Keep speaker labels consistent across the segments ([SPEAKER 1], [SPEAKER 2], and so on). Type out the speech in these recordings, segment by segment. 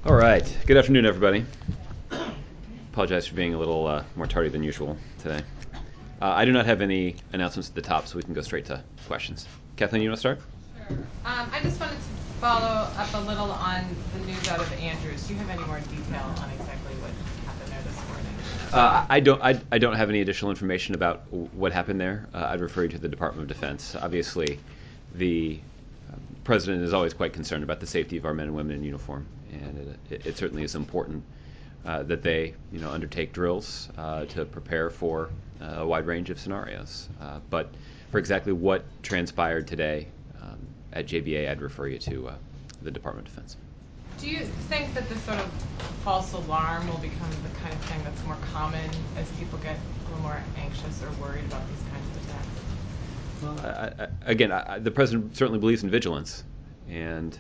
[SPEAKER 1] All right. Good afternoon, everybody. Apologize for being a little more tardy than usual today. I do not have any announcements at the top, so we can go straight to questions. Kathleen, you want to start?
[SPEAKER 2] Sure. I just wanted to follow up a little on the news out of Andrews. Do you have any more detail on exactly what happened there this morning?
[SPEAKER 1] I don't have any additional information about what happened there. I'd refer you to the Department of Defense. Obviously, the president is always quite concerned about the safety of our men and women in uniform, and it certainly is important that they undertake drills to prepare for a wide range of scenarios. But for exactly what transpired today at JBA, I'd refer you to the Department of Defense.
[SPEAKER 2] Do you think that this sort of false alarm will become the kind of thing that's more common as people get a little more anxious or worried about these kinds of attacks?
[SPEAKER 1] Well, again, the president certainly believes in vigilance, and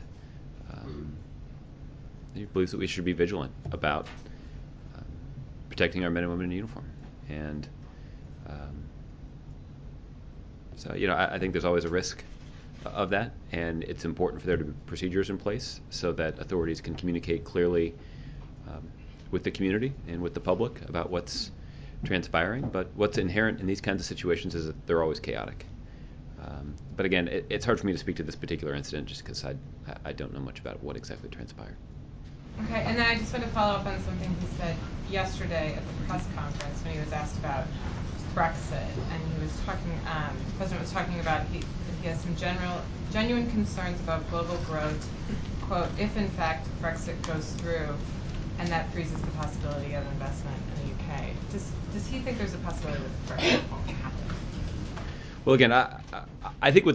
[SPEAKER 1] he believes that we should be vigilant about protecting our men and women in uniform. And so, I think there's always a risk of that, and it's important for there to be procedures in place so that authorities can communicate clearly with the community and with the public about what's transpiring. But what's inherent in these kinds of situations is that they're always chaotic. But again, it's hard for me to speak to this particular incident just because I don't know much about what exactly transpired.
[SPEAKER 2] Okay, and then I just want to follow up on something he said yesterday at the press conference when he was asked about Brexit, and he was talking. The president was talking about he has some genuine concerns about global growth. Quote: if in fact Brexit goes through, and that freezes the possibility of investment in the UK. Does he think there's a possibility that Brexit won't happen?
[SPEAKER 1] Well, again, I think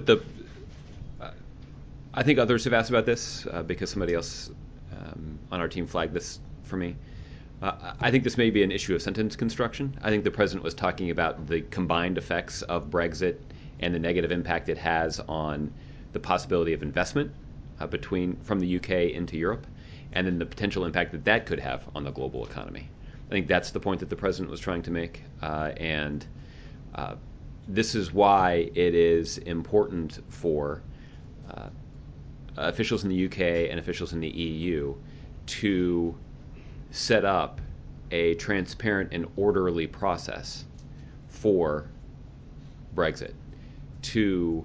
[SPEAKER 1] I think others have asked about this because somebody else on our team flagged this for me. I think this may be an issue of sentence construction. I think the president was talking about the combined effects of Brexit and the negative impact it has on the possibility of investment from the UK into Europe, and then the potential impact that could have on the global economy. I think that's the point that the president was trying to make, and this is why it is important for officials in the UK and officials in the EU to set up a transparent and orderly process for Brexit to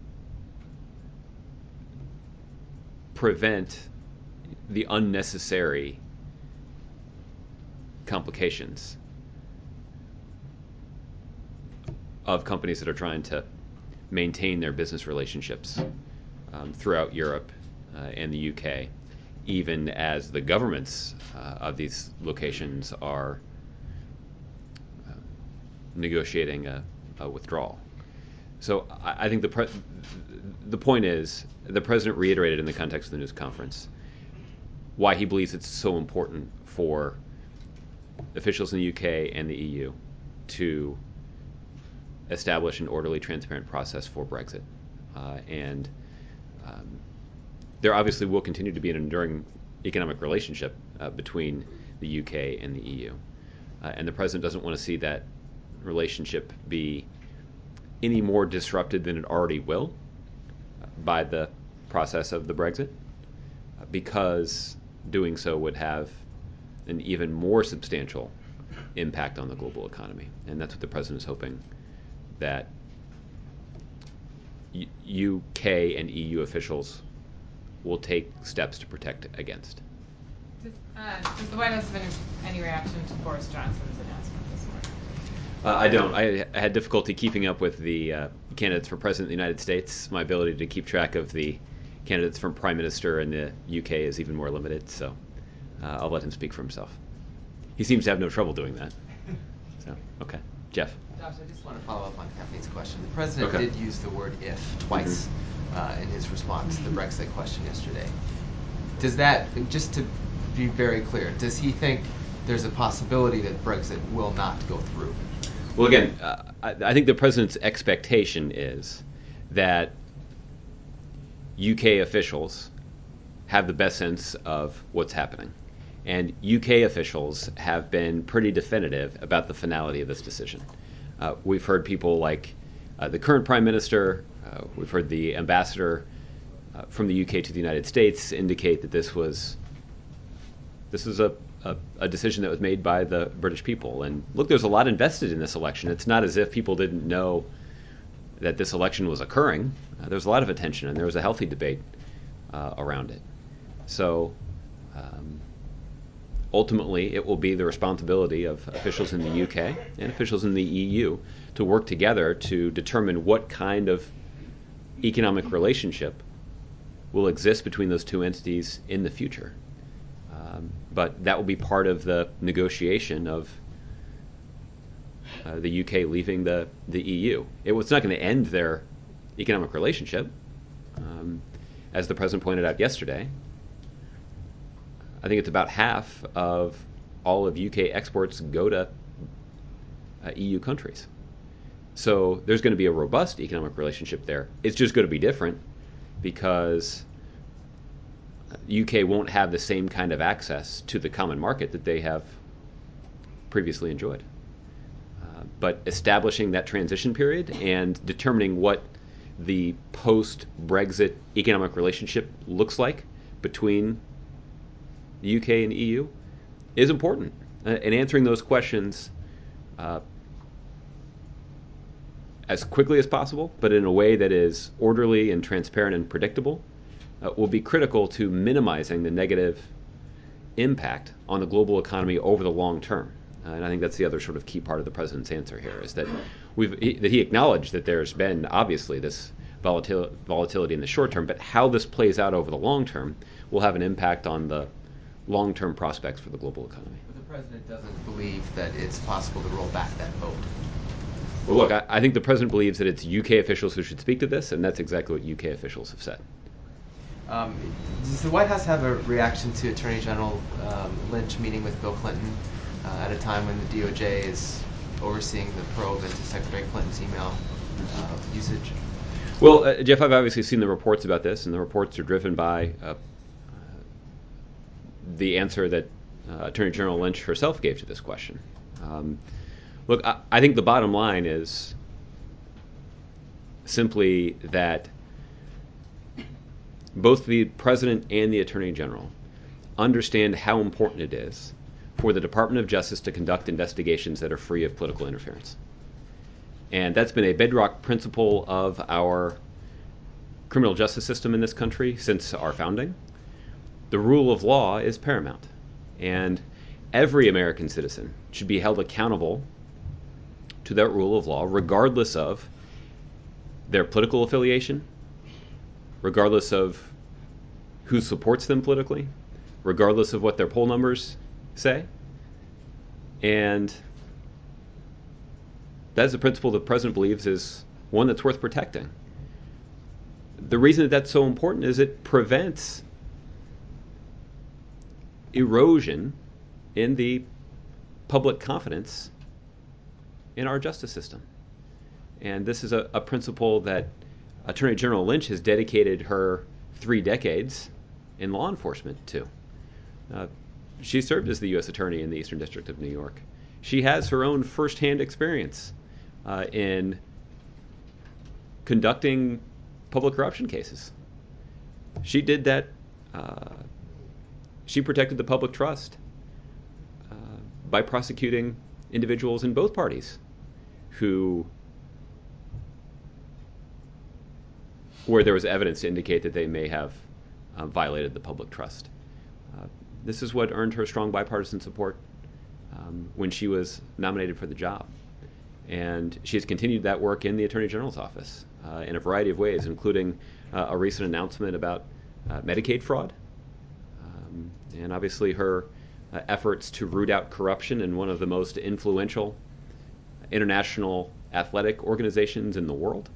[SPEAKER 1] prevent the unnecessary complications of companies that are trying to maintain their business relationships throughout Europe and the UK, even as the governments of these locations are negotiating a withdrawal. So I think the point is, the president reiterated in the context of the news conference why he believes it's so important for officials in the UK and the EU to establish an orderly, transparent process for Brexit. And there obviously will continue to be an enduring economic relationship between the UK and the EU. And the president doesn't want to see that relationship be any more disrupted than it already will by the process of the Brexit, because doing so would have an even more substantial impact on the global economy. And that's what the president is hoping that UK and EU officials will take steps to protect against.
[SPEAKER 2] Does the White House have any reaction to Boris Johnson's announcement this morning?
[SPEAKER 1] I don't. I had difficulty keeping up with the candidates for president of the United States. My ability to keep track of the candidates for prime minister in the UK is even more limited, so I'll let him speak for himself. He seems to have no trouble doing that. So, okay. Jeff.
[SPEAKER 3] Josh, I just want to follow up on Kathleen's question. The president did use the word if twice in his response to the Brexit question yesterday. Does that, just to be very clear, does he think there's a possibility that Brexit will not go through?
[SPEAKER 1] Well, again, I think the president's expectation is that UK officials have the best sense of what's happening. And UK officials have been pretty definitive about the finality of this decision. We've heard people like the current Prime Minister, we've heard the ambassador from the UK to the United States indicate that this was This is a decision that was made by the British people. And look, there's a lot invested in this election. It's not as if people didn't know that this election was occurring. There's a lot of attention, and there was a healthy debate around it. So ultimately, it will be the responsibility of officials in the UK and officials in the EU to work together to determine what kind of economic relationship will exist between those two entities in the future. But that will be part of the negotiation of the UK leaving the EU. It's not going to end their economic relationship. As the president pointed out yesterday, I think it's about half of all of UK exports go to EU countries. So there's going to be a robust economic relationship there. It's just going to be different because UK won't have the same kind of access to the common market that they have previously enjoyed. But establishing that transition period and determining what the post-Brexit economic relationship looks like between the UK and EU is important. And answering those questions as quickly as possible, but in a way that is orderly and transparent and predictable, will be critical to minimizing the negative impact on the global economy over the long term. And I think that's the other sort of key part of the president's answer here, is that he acknowledged that there's been obviously this volatility in the short term, but how this plays out over the long term will have an impact on the long-term prospects for the global economy.
[SPEAKER 3] But the president doesn't believe that it's possible to roll back that vote.
[SPEAKER 1] Well, look, I think the president believes that it's UK officials who should speak to this, and that's exactly what UK officials have said.
[SPEAKER 3] Does the White House have a reaction to Attorney General Lynch meeting with Bill Clinton at a time when the DOJ is overseeing the probe into Secretary Clinton's email usage?
[SPEAKER 1] Well, Jeff, I've obviously seen the reports about this, and the reports are driven by the answer that Attorney General Lynch herself gave to this question. Look, I think the bottom line is simply that both the President and the Attorney General understand how important it is for the Department of Justice to conduct investigations that are free of political interference. And that's been a bedrock principle of our criminal justice system in this country since our founding. The rule of law is paramount, and every American citizen should be held accountable to that rule of law, regardless of their political affiliation, regardless of who supports them politically, regardless of what their poll numbers say. And that is a principle the president believes is one that's worth protecting. The reason that that's so important is it prevents erosion in the public confidence in our justice system. And this is a principle that Attorney General Lynch has dedicated her 3 decades in law enforcement to. She served as the U.S. Attorney in the Eastern District of New York. She has her own firsthand experience in conducting public corruption cases. She did that. She protected the public trust by prosecuting individuals in both parties where there was evidence to indicate that they may have violated the public trust. This is what earned her strong bipartisan support when she was nominated for the job. And she has continued that work in the Attorney General's office in a variety of ways, including a recent announcement about Medicaid fraud, and obviously her efforts to root out corruption in one of the most influential international athletic organizations in the world.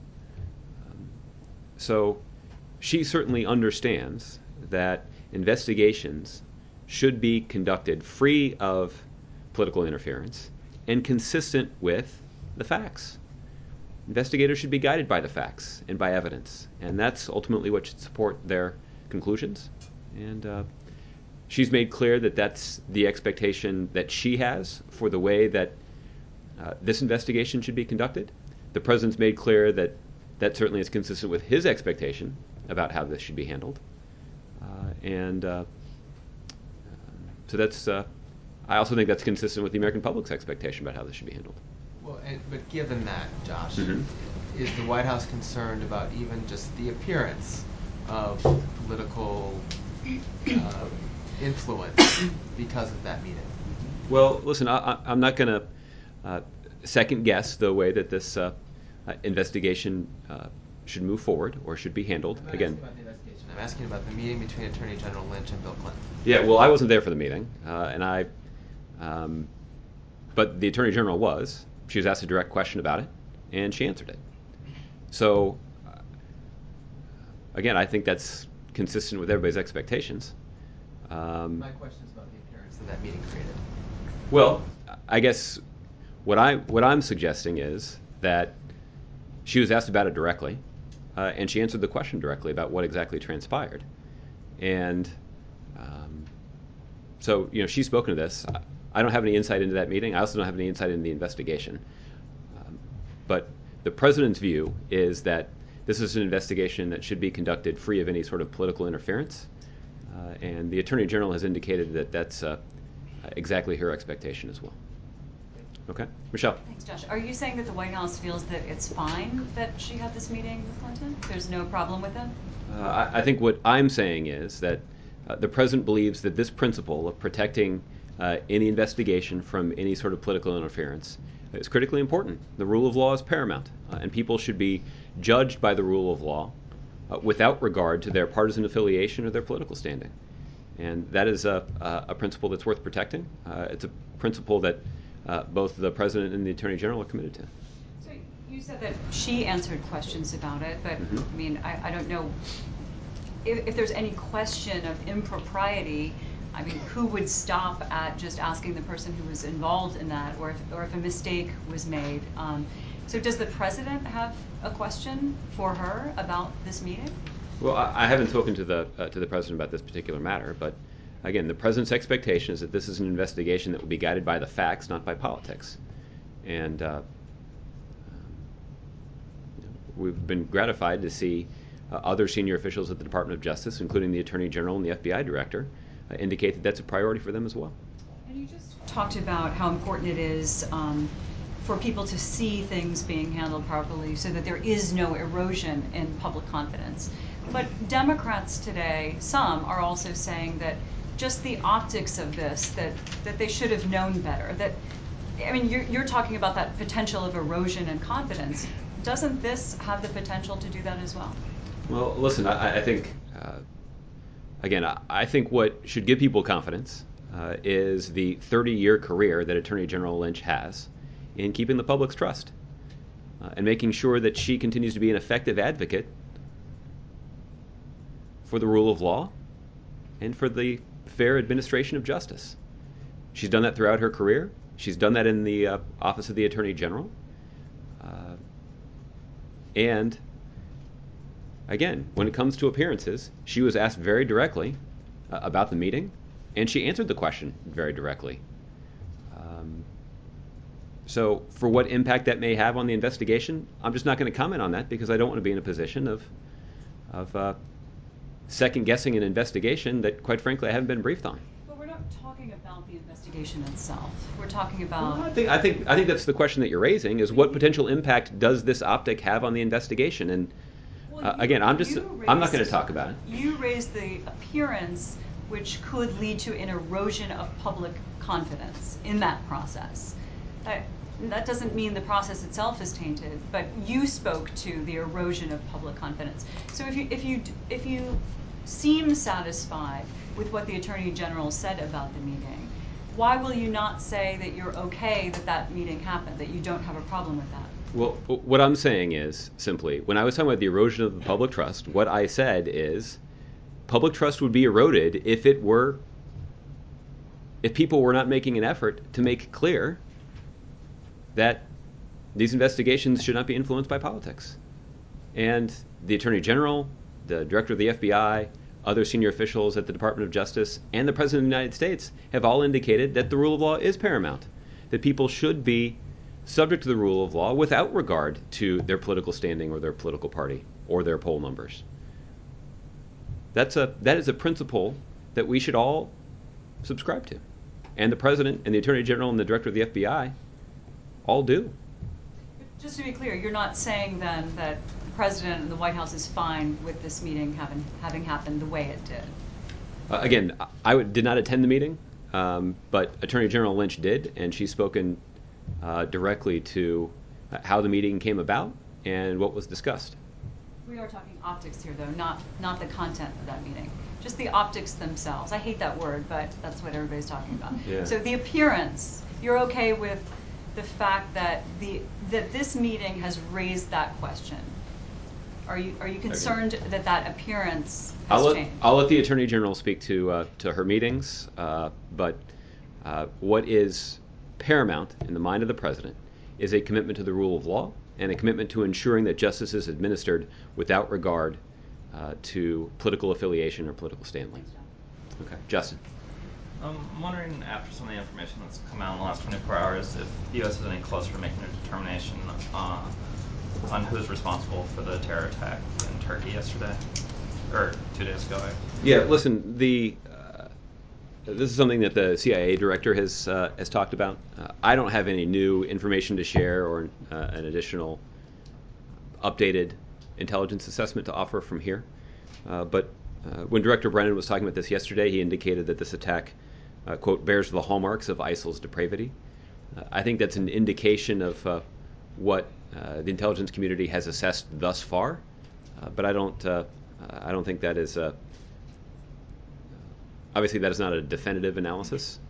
[SPEAKER 1] So she certainly understands that investigations should be conducted free of political interference and consistent with the facts. Investigators should be guided by the facts and by evidence, and that's ultimately what should support their conclusions. And she's made clear that that's the expectation that she has for the way that this investigation should be conducted. The president's made clear that that certainly is consistent with his expectation about how this should be handled. And So that's, I also think that's consistent with the American public's expectation about how this should be handled.
[SPEAKER 3] Well, but given that, Josh,
[SPEAKER 1] Mm-hmm.
[SPEAKER 3] is the White House concerned about even just the appearance of political influence because of that meeting?
[SPEAKER 1] Well, listen, I'm not going to second guess the way that this investigation should move forward or should be handled.
[SPEAKER 3] I'm not
[SPEAKER 1] Again,
[SPEAKER 3] asking about the investigation. I'm asking about the meeting between Attorney General Lynch and Bill Clinton.
[SPEAKER 1] yeah, well, I wasn't there for the meeting, but the Attorney General was. She was asked a direct question about it, and she answered it. So, again, I think that's consistent with everybody's expectations.
[SPEAKER 3] My question is about the appearance that that meeting created.
[SPEAKER 1] Well, I guess what I'm suggesting is that she was asked about it directly, and she answered the question directly about what exactly transpired. And so, she's spoken to this. I don't have any insight into that meeting. I also don't have any insight into the investigation. But the president's view is that this is an investigation that should be conducted free of any sort of political interference. And the Attorney General has indicated that that's exactly her expectation as well. Okay, Michelle.
[SPEAKER 4] Thanks, Josh. Are you saying that the White House feels that it's fine that she had this meeting with Clinton? There's no problem with it?
[SPEAKER 1] I think what I'm saying is that the president believes that this principle of protecting any investigation from any sort of political interference is critically important. The rule of law is paramount, and people should be judged by the rule of law without regard to their partisan affiliation or their political standing. And that is a principle that's worth protecting. It's a principle that both the president and the attorney general are committed to.
[SPEAKER 4] So you said that she answered questions about it, but I mean, I don't know if there's any question of impropriety. I mean, who would stop at just asking the person who was involved in that, or if a mistake was made? So does the president have a question for her about this meeting?
[SPEAKER 1] Well, I haven't spoken to the president about this particular matter, but again, the president's expectation is that this is an investigation that will be guided by the facts, not by politics. And we've been gratified to see other senior officials at the Department of Justice, including the Attorney General and the FBI Director, indicate that that's a priority for them as well.
[SPEAKER 4] And you just talked about how important it is for people to see things being handled properly so that there is no erosion in public confidence. But Democrats today, some are also saying that just the optics of this, that they should have known better. That, I mean, you're talking about that potential of erosion and confidence. Doesn't this have the potential to do that as well?
[SPEAKER 1] Well, listen, I think, again, I think what should give people confidence is the 30-year career that Attorney General Lynch has in keeping the public's trust and making sure that she continues to be an effective advocate for the rule of law and for the fair administration of justice. She's done that throughout her career. She's done that in the Office of the Attorney General. And again, when it comes to appearances, she was asked very directly about the meeting, and she answered the question very directly. So for what impact that may have on the investigation, I'm just not going to comment on that because I don't want to be in a position of second-guessing an investigation that, quite frankly, I haven't been briefed on.
[SPEAKER 4] But we're not talking about the investigation itself. We're talking about...
[SPEAKER 1] Well, I think that's the question that you're raising, is what potential impact does this optic have on the investigation? And again, I'm not going to talk about it.
[SPEAKER 4] You raised the appearance, which could lead to an erosion of public confidence in that process. That doesn't mean the process itself is tainted, but you spoke to the erosion of public confidence. So if you seem satisfied with what the Attorney General said about the meeting, why will you not say that you're okay that meeting happened, that you don't have a problem with that?
[SPEAKER 1] Well, what I'm saying is simply, when I was talking about the erosion of the public trust, what I said is public trust would be eroded if people were not making an effort to make clear that these investigations should not be influenced by politics. And the Attorney General, the Director of the FBI, other senior officials at the Department of Justice, and the President of the United States have all indicated that the rule of law is paramount, that people should be subject to the rule of law without regard to their political standing or their political party or their poll numbers. That is a principle that we should all subscribe to. And the President and the Attorney General and the Director of the FBI all do.
[SPEAKER 4] Just to be clear, you're not saying then that the President and the White House is fine with this meeting having happened the way it did?
[SPEAKER 1] Again, I did not attend the meeting, but Attorney General Lynch did, and she's spoken directly to how the meeting came about and what was discussed.
[SPEAKER 4] We are talking optics here, though, not the content of that meeting. Just the optics themselves. I hate that word, but that's what everybody's talking about.
[SPEAKER 1] Yeah.
[SPEAKER 4] So the appearance, you're okay with the fact that this meeting has raised that question. Are you concerned that appearance has changed?
[SPEAKER 1] I'll let the Attorney General speak to her meetings, but what is paramount in the mind of the President is a commitment to the rule of law and a commitment to ensuring that justice is administered without regard to political affiliation or political standing. Okay, Justin.
[SPEAKER 5] I'm wondering, after some of the information that's come out in the last 24 hours, if the U.S. is any closer to making a determination on who's responsible for the terror attack in Turkey yesterday, or 2 days ago.
[SPEAKER 1] Yeah, listen, this is something that the CIA director has talked about. I don't have any new information to share or an additional updated intelligence assessment to offer from here. But when Director Brennan was talking about this yesterday, he indicated that this attack, quote, bears the hallmarks of ISIL's depravity. I think that's an indication of what the intelligence community has assessed thus far, but I don't think that is obviously that is not a definitive analysis.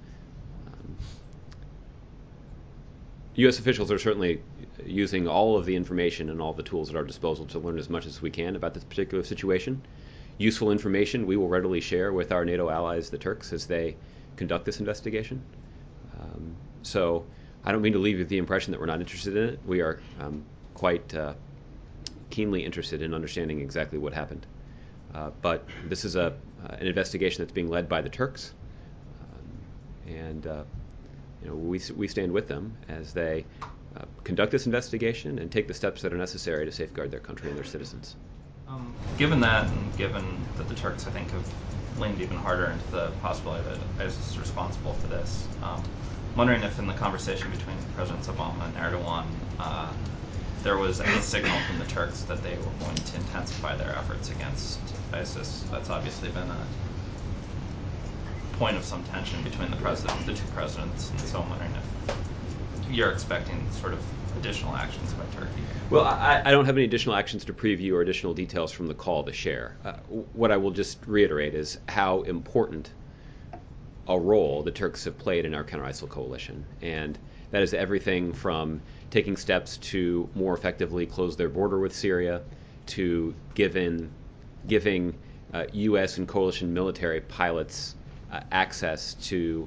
[SPEAKER 1] U.S. officials are certainly using all of the information and all the tools at our disposal to learn as much as we can about this particular situation. Useful information we will readily share with our NATO allies, the Turks, as they conduct this investigation. So I don't mean to leave you with the impression that we're not interested in it. We are quite keenly interested in understanding exactly what happened. But this is an investigation that's being led by the Turks, and we stand with them as they conduct this investigation and take the steps that are necessary to safeguard their country and their citizens.
[SPEAKER 5] Given that, and given that the Turks, I think, have leaned even harder into the possibility that ISIS is responsible for this, I'm wondering if in the conversation between Presidents Obama and Erdogan, there was any signal from the Turks that they were going to intensify their efforts against ISIS. That's obviously been a point of some tension between the two presidents, and so I'm wondering if you're expecting sort of additional actions by Turkey.
[SPEAKER 1] Well, I don't have any additional actions to preview or additional details from the call to share. What I will just reiterate is how important a role the Turks have played in our counter-ISIL coalition, and that is everything from taking steps to more effectively close their border with Syria, to giving U.S. and coalition military pilots access to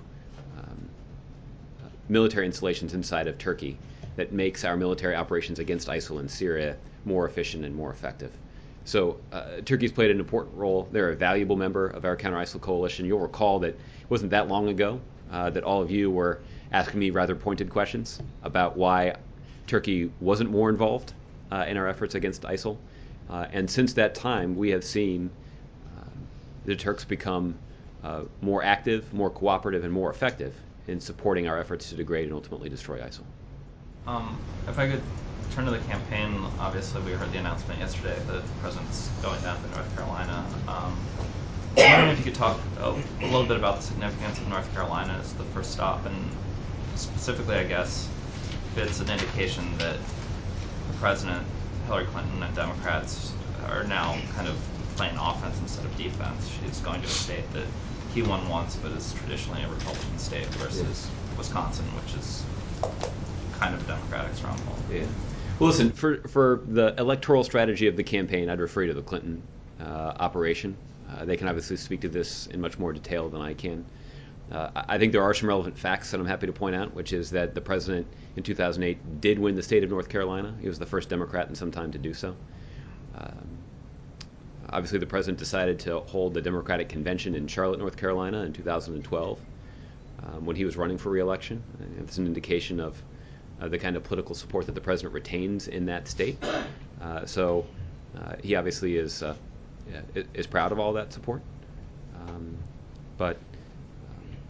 [SPEAKER 1] military installations inside of Turkey that makes our military operations against ISIL in Syria more efficient and more effective. So Turkey's played an important role. They're a valuable member of our counter-ISIL coalition. You'll recall that it wasn't that long ago that all of you were asking me rather pointed questions about why Turkey wasn't more involved in our efforts against ISIL. And since that time, we have seen the Turks become more active, more cooperative, and more effective in supporting our efforts to degrade and ultimately destroy ISIL.
[SPEAKER 5] If I could turn to the campaign, obviously we heard the announcement yesterday that the president's going down to North Carolina. I'm wondering if you could talk a little bit about the significance of North Carolina as the first stop, and specifically, I guess, if it's an indication that the president, Hillary Clinton, and Democrats are now kind of playing offense instead of defense. She's going to a state that he won once, but is traditionally a Republican state, versus Wisconsin, which is kind of a Democratic stronghold.
[SPEAKER 1] Yeah. Well, listen, for the electoral strategy of the campaign, I'd refer you to the Clinton operation. They can obviously speak to this in much more detail than I can. I think there are some relevant facts that I'm happy to point out, which is that the president in 2008 did win the state of North Carolina. He was the first Democrat in some time to do so. Obviously, the president decided to hold the Democratic convention in Charlotte, North Carolina in 2012 when he was running for re-election. It's an indication of the kind of political support that the president retains in that state. So he obviously is proud of all that support. But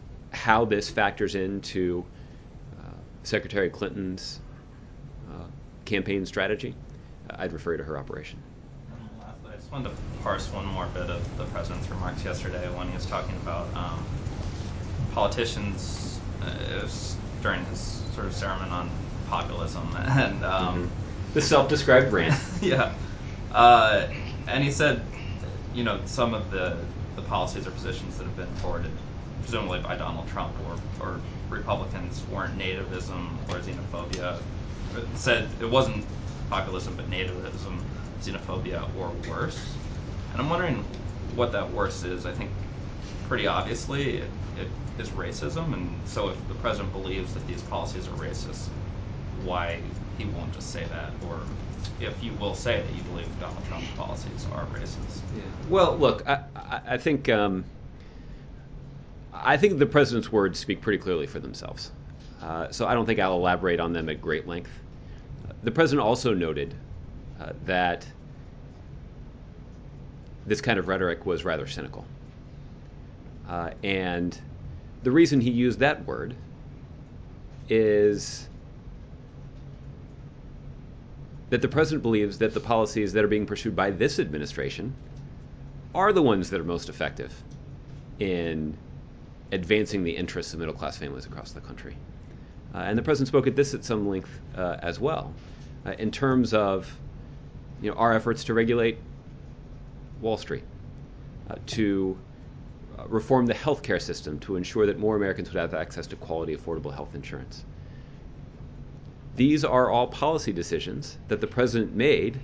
[SPEAKER 1] how this factors into Secretary Clinton's campaign strategy, I'd refer you to her operation.
[SPEAKER 5] And lastly, I just wanted to parse one more bit of the president's remarks yesterday when he was talking about politicians. It was during his sort of sermon on populism and
[SPEAKER 1] the self-described rant.
[SPEAKER 5] Yeah, and he said, some of the policies or positions that have been forwarded, presumably by Donald Trump or Republicans, weren't nativism or xenophobia. It said it wasn't populism, but nativism, xenophobia, or worse. And I'm wondering what that worse is. I think pretty obviously it is racism, and so if the president believes that these policies are racist, why he won't just say that, or if you will say that you believe Donald Trump's policies are racist.
[SPEAKER 1] Yeah. Well, look, I think the president's words speak pretty clearly for themselves. So I don't think I'll elaborate on them at great length. The president also noted that this kind of rhetoric was rather cynical. And the reason he used that word is that the president believes that the policies that are being pursued by this administration are the ones that are most effective in advancing the interests of middle-class families across the country. And the president spoke at this at some length as well, in terms of our efforts to regulate Wall Street, to reform the healthcare system to ensure that more Americans would have access to quality, affordable health insurance. These are all policy decisions that the president made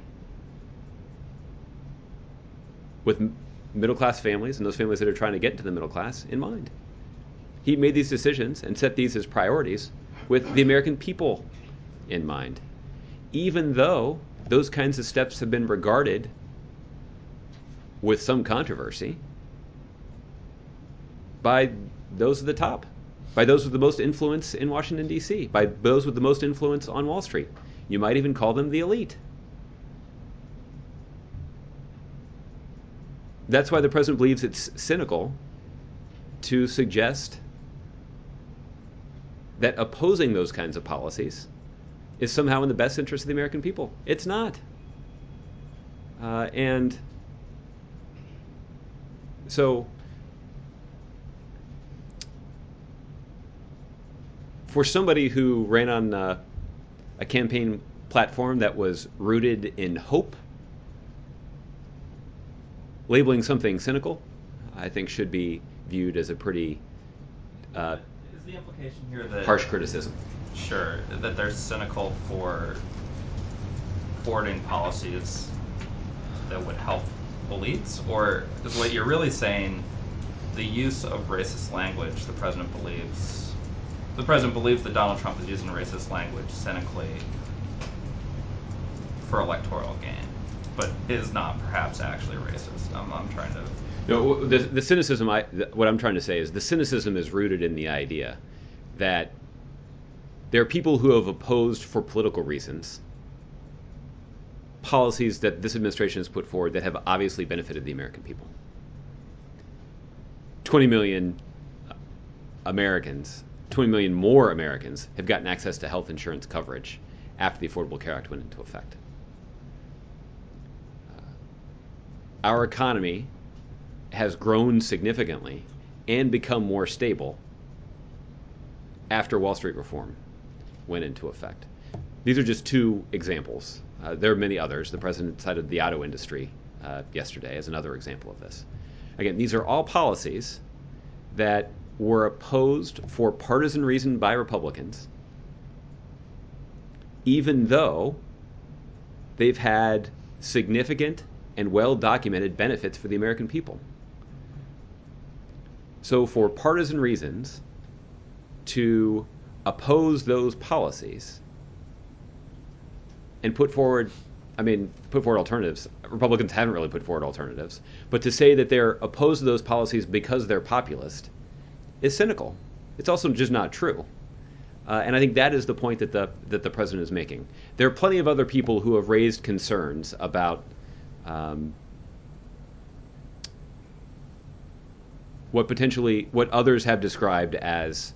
[SPEAKER 1] with middle-class families and those families that are trying to get into the middle class in mind. He made these decisions and set these as priorities with the American people in mind, even though those kinds of steps have been regarded with some controversy by those at the top, by those with the most influence in Washington, D.C., by those with the most influence on Wall Street. You might even call them the elite. That's why the president believes it's cynical to suggest that opposing those kinds of policies is somehow in the best interest of the American people. It's not. And so for somebody who ran on a campaign platform that was rooted in hope, labeling something cynical, I think, should be viewed as a pretty
[SPEAKER 5] is the implication here that
[SPEAKER 1] harsh criticism.
[SPEAKER 5] Sure, that they're cynical for forwarding policies that would help elites, or is what you're really saying the use of racist language the president believes that Donald Trump is using racist language cynically for electoral gain, but is not perhaps actually racist? I'm trying to...
[SPEAKER 1] No, the cynicism, what I'm trying to say is the cynicism is rooted in the idea that there are people who have opposed for political reasons policies that this administration has put forward that have obviously benefited the American people. 20 million Americans, 20 million more Americans have gotten access to health insurance coverage after the Affordable Care Act went into effect. Our economy has grown significantly and become more stable after Wall Street reform went into effect. These are just two examples. There are many others. The president cited the auto industry yesterday as another example of this. Again, these are all policies that were opposed for partisan reason by Republicans, even though they've had significant and well-documented benefits for the American people. So for partisan reasons, to oppose those policies and put forward alternatives. Republicans haven't really put forward alternatives, but to say that they're opposed to those policies because they're populist is cynical. It's also just not true. And I think that is the point that the president is making. There are plenty of other people who have raised concerns about what others have described as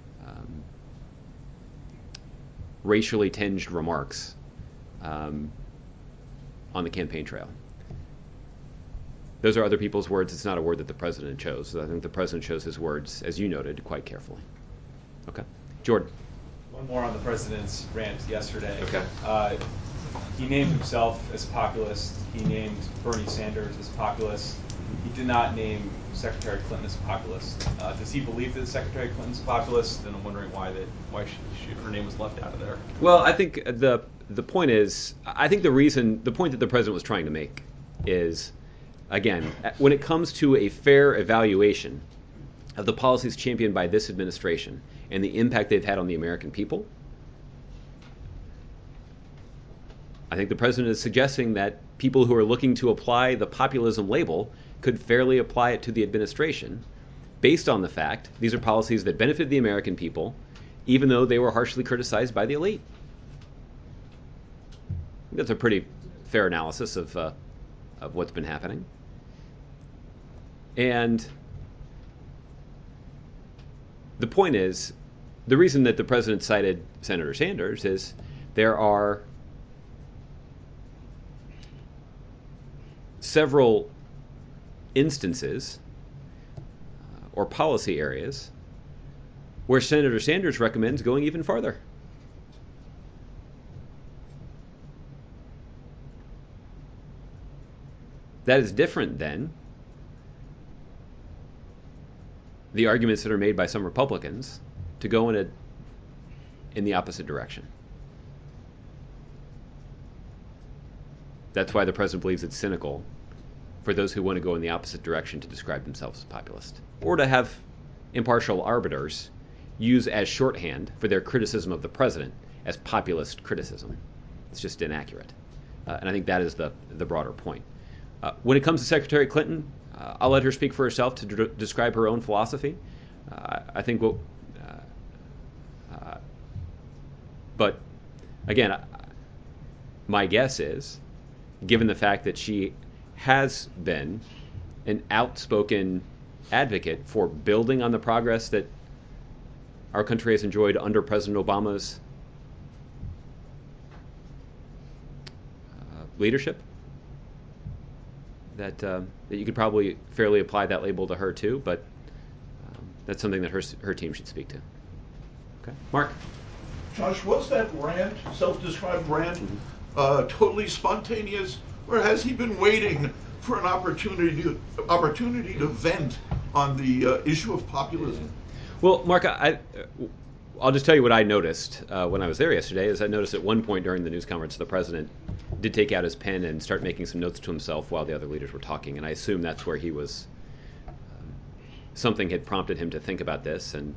[SPEAKER 1] racially tinged remarks on the campaign trail. Those are other people's words. It's not a word that the president chose. So I think the president chose his words, as you noted, quite carefully. Okay. Jordan.
[SPEAKER 6] One more on the president's rant yesterday.
[SPEAKER 1] Okay.
[SPEAKER 6] He named himself as a populist. He named Bernie Sanders as a populist. He did not name Secretary Clinton as a populist. Does he believe that Secretary Clinton's a populist? And I'm wondering why her name was left out of there.
[SPEAKER 1] Well, I think the point is, I think the point that the president was trying to make is, again, when it comes to a fair evaluation of the policies championed by this administration and the impact they've had on the American people, I think the president is suggesting that people who are looking to apply the populism label could fairly apply it to the administration based on the fact these are policies that benefit the American people, even though they were harshly criticized by the elite. I think that's a pretty fair analysis of what's been happening. And the point is, the reason that the president cited Senator Sanders is there are several instances or policy areas where Senator Sanders recommends going even farther. That is different than the arguments that are made by some Republicans to go in the opposite direction. That's why the president believes it's cynical for those who want to go in the opposite direction to describe themselves as populist, or to have impartial arbiters use as shorthand for their criticism of the president as populist criticism. It's just inaccurate. And I think that is the broader point. When it comes to Secretary Clinton, I'll let her speak for herself to describe her own philosophy. I think but again, my guess is, given the fact that she has been an outspoken advocate for building on the progress that our country has enjoyed under President Obama's leadership, that you could probably fairly apply that label to her too, but that's something that her team should speak to. Okay, Mark.
[SPEAKER 7] Josh, was that rant, self-described rant, totally spontaneous, or has he been waiting for an opportunity to vent on the issue of populism?
[SPEAKER 1] Well, Mark, I'll just tell you what I noticed when I was there yesterday. Is I noticed at one point during the news conference, the president did take out his pen and start making some notes to himself while the other leaders were talking, and I assume that's where he was. Something had prompted him to think about this, and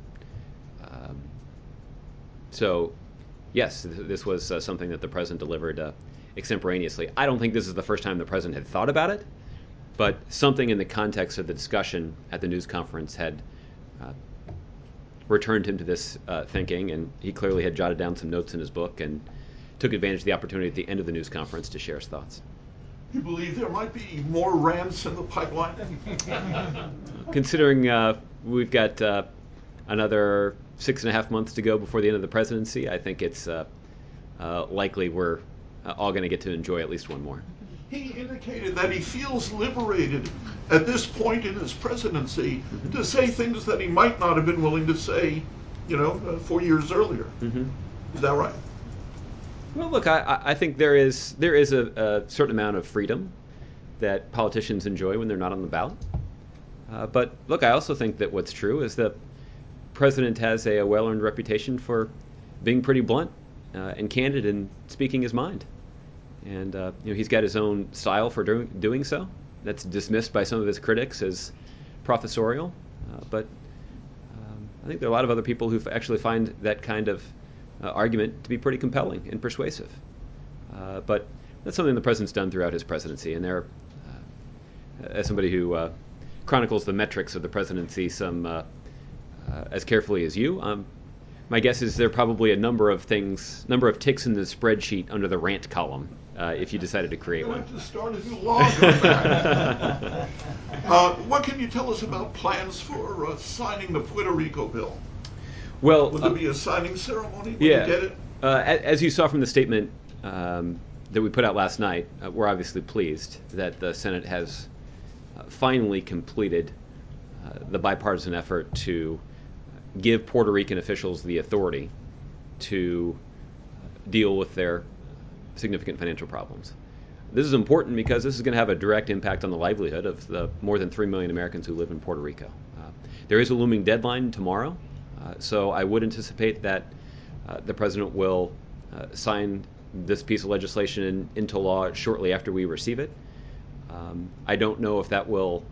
[SPEAKER 1] so, yes, this was something that the president delivered extemporaneously. I don't think this is the first time the president had thought about it, but something in the context of the discussion at the news conference had returned him to this thinking, and he clearly had jotted down some notes in his book and took advantage of the opportunity at the end of the news conference to share his thoughts.
[SPEAKER 7] You believe there might be more rants in the pipeline?
[SPEAKER 1] Considering we've got another 6.5 months to go before the end of the presidency, I think it's likely we're all going to get to enjoy at least one more.
[SPEAKER 7] He indicated that he feels liberated at this point in his presidency to say things that he might not have been willing to say, 4 years earlier. Is that right?
[SPEAKER 1] Well, look, I think there is a certain amount of freedom that politicians enjoy when they're not on the ballot. But look, I also think that what's true is that the president has a well-earned reputation for being pretty blunt and candid in speaking his mind. And he's got his own style for doing so. That's dismissed by some of his critics as professorial. But I think there are a lot of other people who actually find that kind of argument to be pretty compelling and persuasive. But that's something the president's done throughout his presidency. And there, as somebody who chronicles the metrics of the presidency as carefully as you, My guess is there are probably a number of ticks in the spreadsheet under the rant column if you decided to create
[SPEAKER 7] You'll
[SPEAKER 1] one.
[SPEAKER 7] have to start a new log on that. What can you tell us about plans for signing the Puerto Rico bill?
[SPEAKER 1] Well,
[SPEAKER 7] will there be a signing ceremony when you get it?
[SPEAKER 1] As you saw from the statement that we put out last night, we're obviously pleased that the Senate has finally completed the bipartisan effort to give Puerto Rican officials the authority to deal with their significant financial problems. This is important because this is going to have a direct impact on the livelihood of the more than 3 million Americans who live in Puerto Rico. There is a looming deadline tomorrow, so I would anticipate that the president will sign this piece of legislation into law shortly after we receive it. I don't know if that will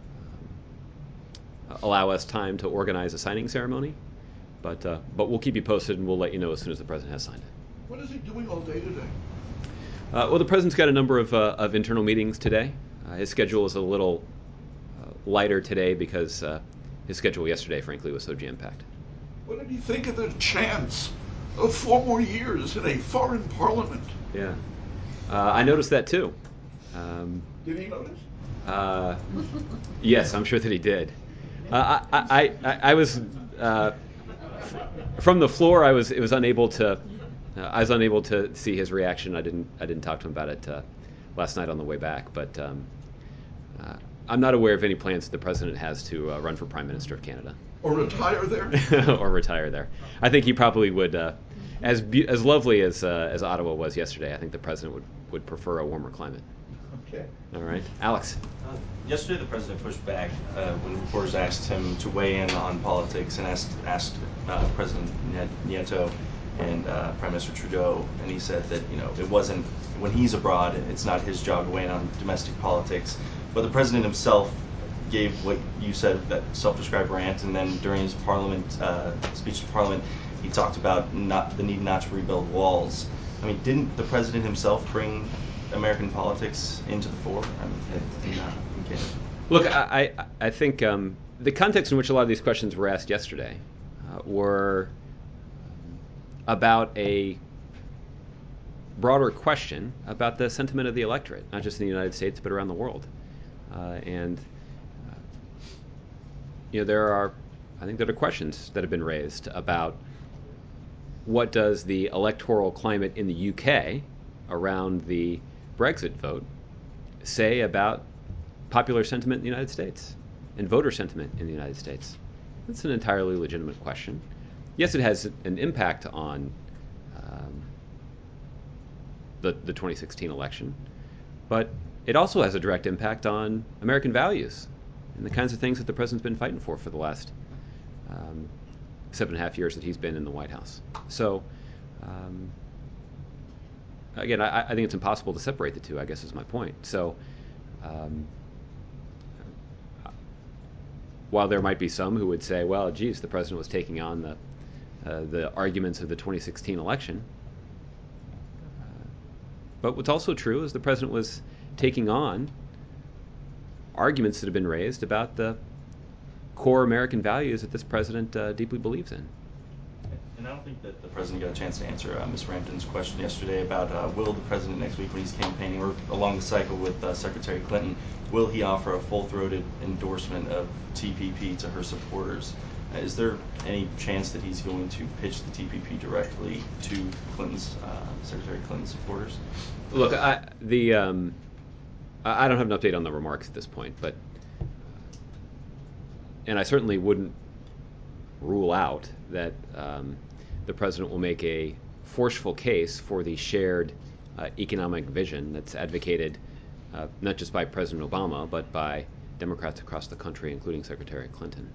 [SPEAKER 1] allow us time to organize a signing ceremony, but we'll keep you posted and we'll let you know as soon as the president has signed it.
[SPEAKER 7] What is he doing all day today?
[SPEAKER 1] Well, the president's got a number of internal meetings today. His schedule is a little lighter today because his schedule yesterday, frankly, was so jam-packed.
[SPEAKER 7] What did he think of the chance of 4 more years in a foreign parliament?
[SPEAKER 1] Yeah, I noticed that too.
[SPEAKER 7] Did he notice?
[SPEAKER 1] Yes, I'm sure that he did. I was from the floor. I was unable to see his reaction. I didn't talk to him about it last night on the way back. But I'm not aware of any plans that the president has to run for Prime Minister of Canada.
[SPEAKER 7] Or retire there.
[SPEAKER 1] Or retire there. I think he probably would. As lovely as Ottawa was yesterday, I think the president would prefer a warmer climate.
[SPEAKER 7] Okay.
[SPEAKER 1] All right, Alex.
[SPEAKER 5] Yesterday, the president pushed back when reporters asked him to weigh in on politics and asked President Nieto and Prime Minister Trudeau, and he said that it wasn't when he's abroad, it's not his job to weigh in on domestic politics. But the president himself gave what you said, that self-described rant, and then during his speech to Parliament, he talked about the need not to rebuild walls. I mean, didn't the president himself bring American politics into the fore? I mean,
[SPEAKER 1] Look, I think the context in which a lot of these questions were asked yesterday were about a broader question about the sentiment of the electorate, not just in the United States, but around the world. There are questions that have been raised about what does the electoral climate in the UK around the Brexit vote say about popular sentiment in the United States and voter sentiment in the United States. That's an entirely legitimate question. Yes, it has an impact on the 2016 election, but it also has a direct impact on American values and the kinds of things that the president's been fighting for the last 7.5 years that he's been in the White House. So, again, I think it's impossible to separate the two, I guess is my point. So, while there might be some who would say, well, geez, the president was taking on the arguments of the 2016 election, but what's also true is the president was taking on arguments that have been raised about the core American values that this president deeply believes in.
[SPEAKER 5] And I don't think that the president got a chance to answer Ms. Rampton's question yesterday about will the president next week when he's campaigning, or along the cycle with Secretary Clinton, will he offer a full-throated endorsement of TPP to her supporters? Is there any chance that he's going to pitch the TPP directly to Secretary Clinton's supporters?
[SPEAKER 1] Look, I don't have an update on the remarks at this point, and I certainly wouldn't rule out that the president will make a forceful case for the shared economic vision that's advocated not just by President Obama, but by Democrats across the country, including Secretary Clinton.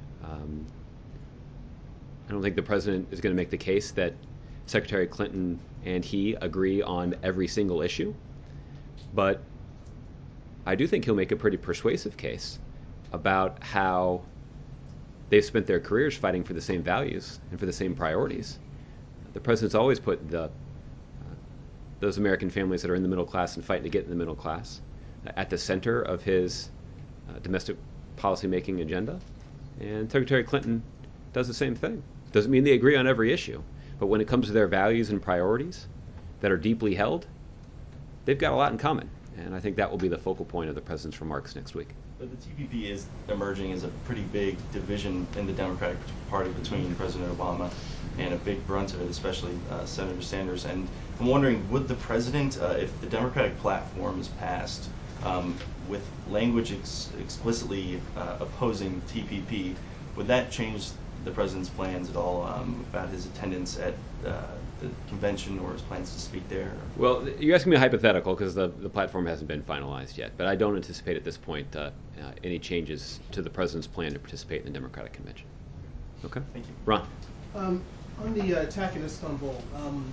[SPEAKER 1] I don't think the president is going to make the case that Secretary Clinton and he agree on every single issue, but I do think he'll make a pretty persuasive case about how they've spent their careers fighting for the same values and for the same priorities. The president's always put those American families that are in the middle class and fighting to get in the middle class at the center of his domestic policy-making agenda, and Secretary Clinton does the same thing. Doesn't mean they agree on every issue, but when it comes to their values and priorities that are deeply held, they've got a lot in common. And I think that will be the focal point of the president's remarks next week.
[SPEAKER 8] But the TPP is emerging as a pretty big division in the Democratic Party between President Obama and a big brunt of it, especially Senator Sanders. And I'm wondering, would the president, if the Democratic platform is passed with language explicitly opposing TPP, would that change the president's plans at all about his attendance at the convention or his plans to speak there?
[SPEAKER 1] Well, you're asking me a hypothetical because the platform hasn't been finalized yet, but I don't anticipate at this point any changes to the president's plan to participate in the Democratic convention. Okay?
[SPEAKER 8] Thank you.
[SPEAKER 1] Ron?
[SPEAKER 9] On the attack in Istanbul,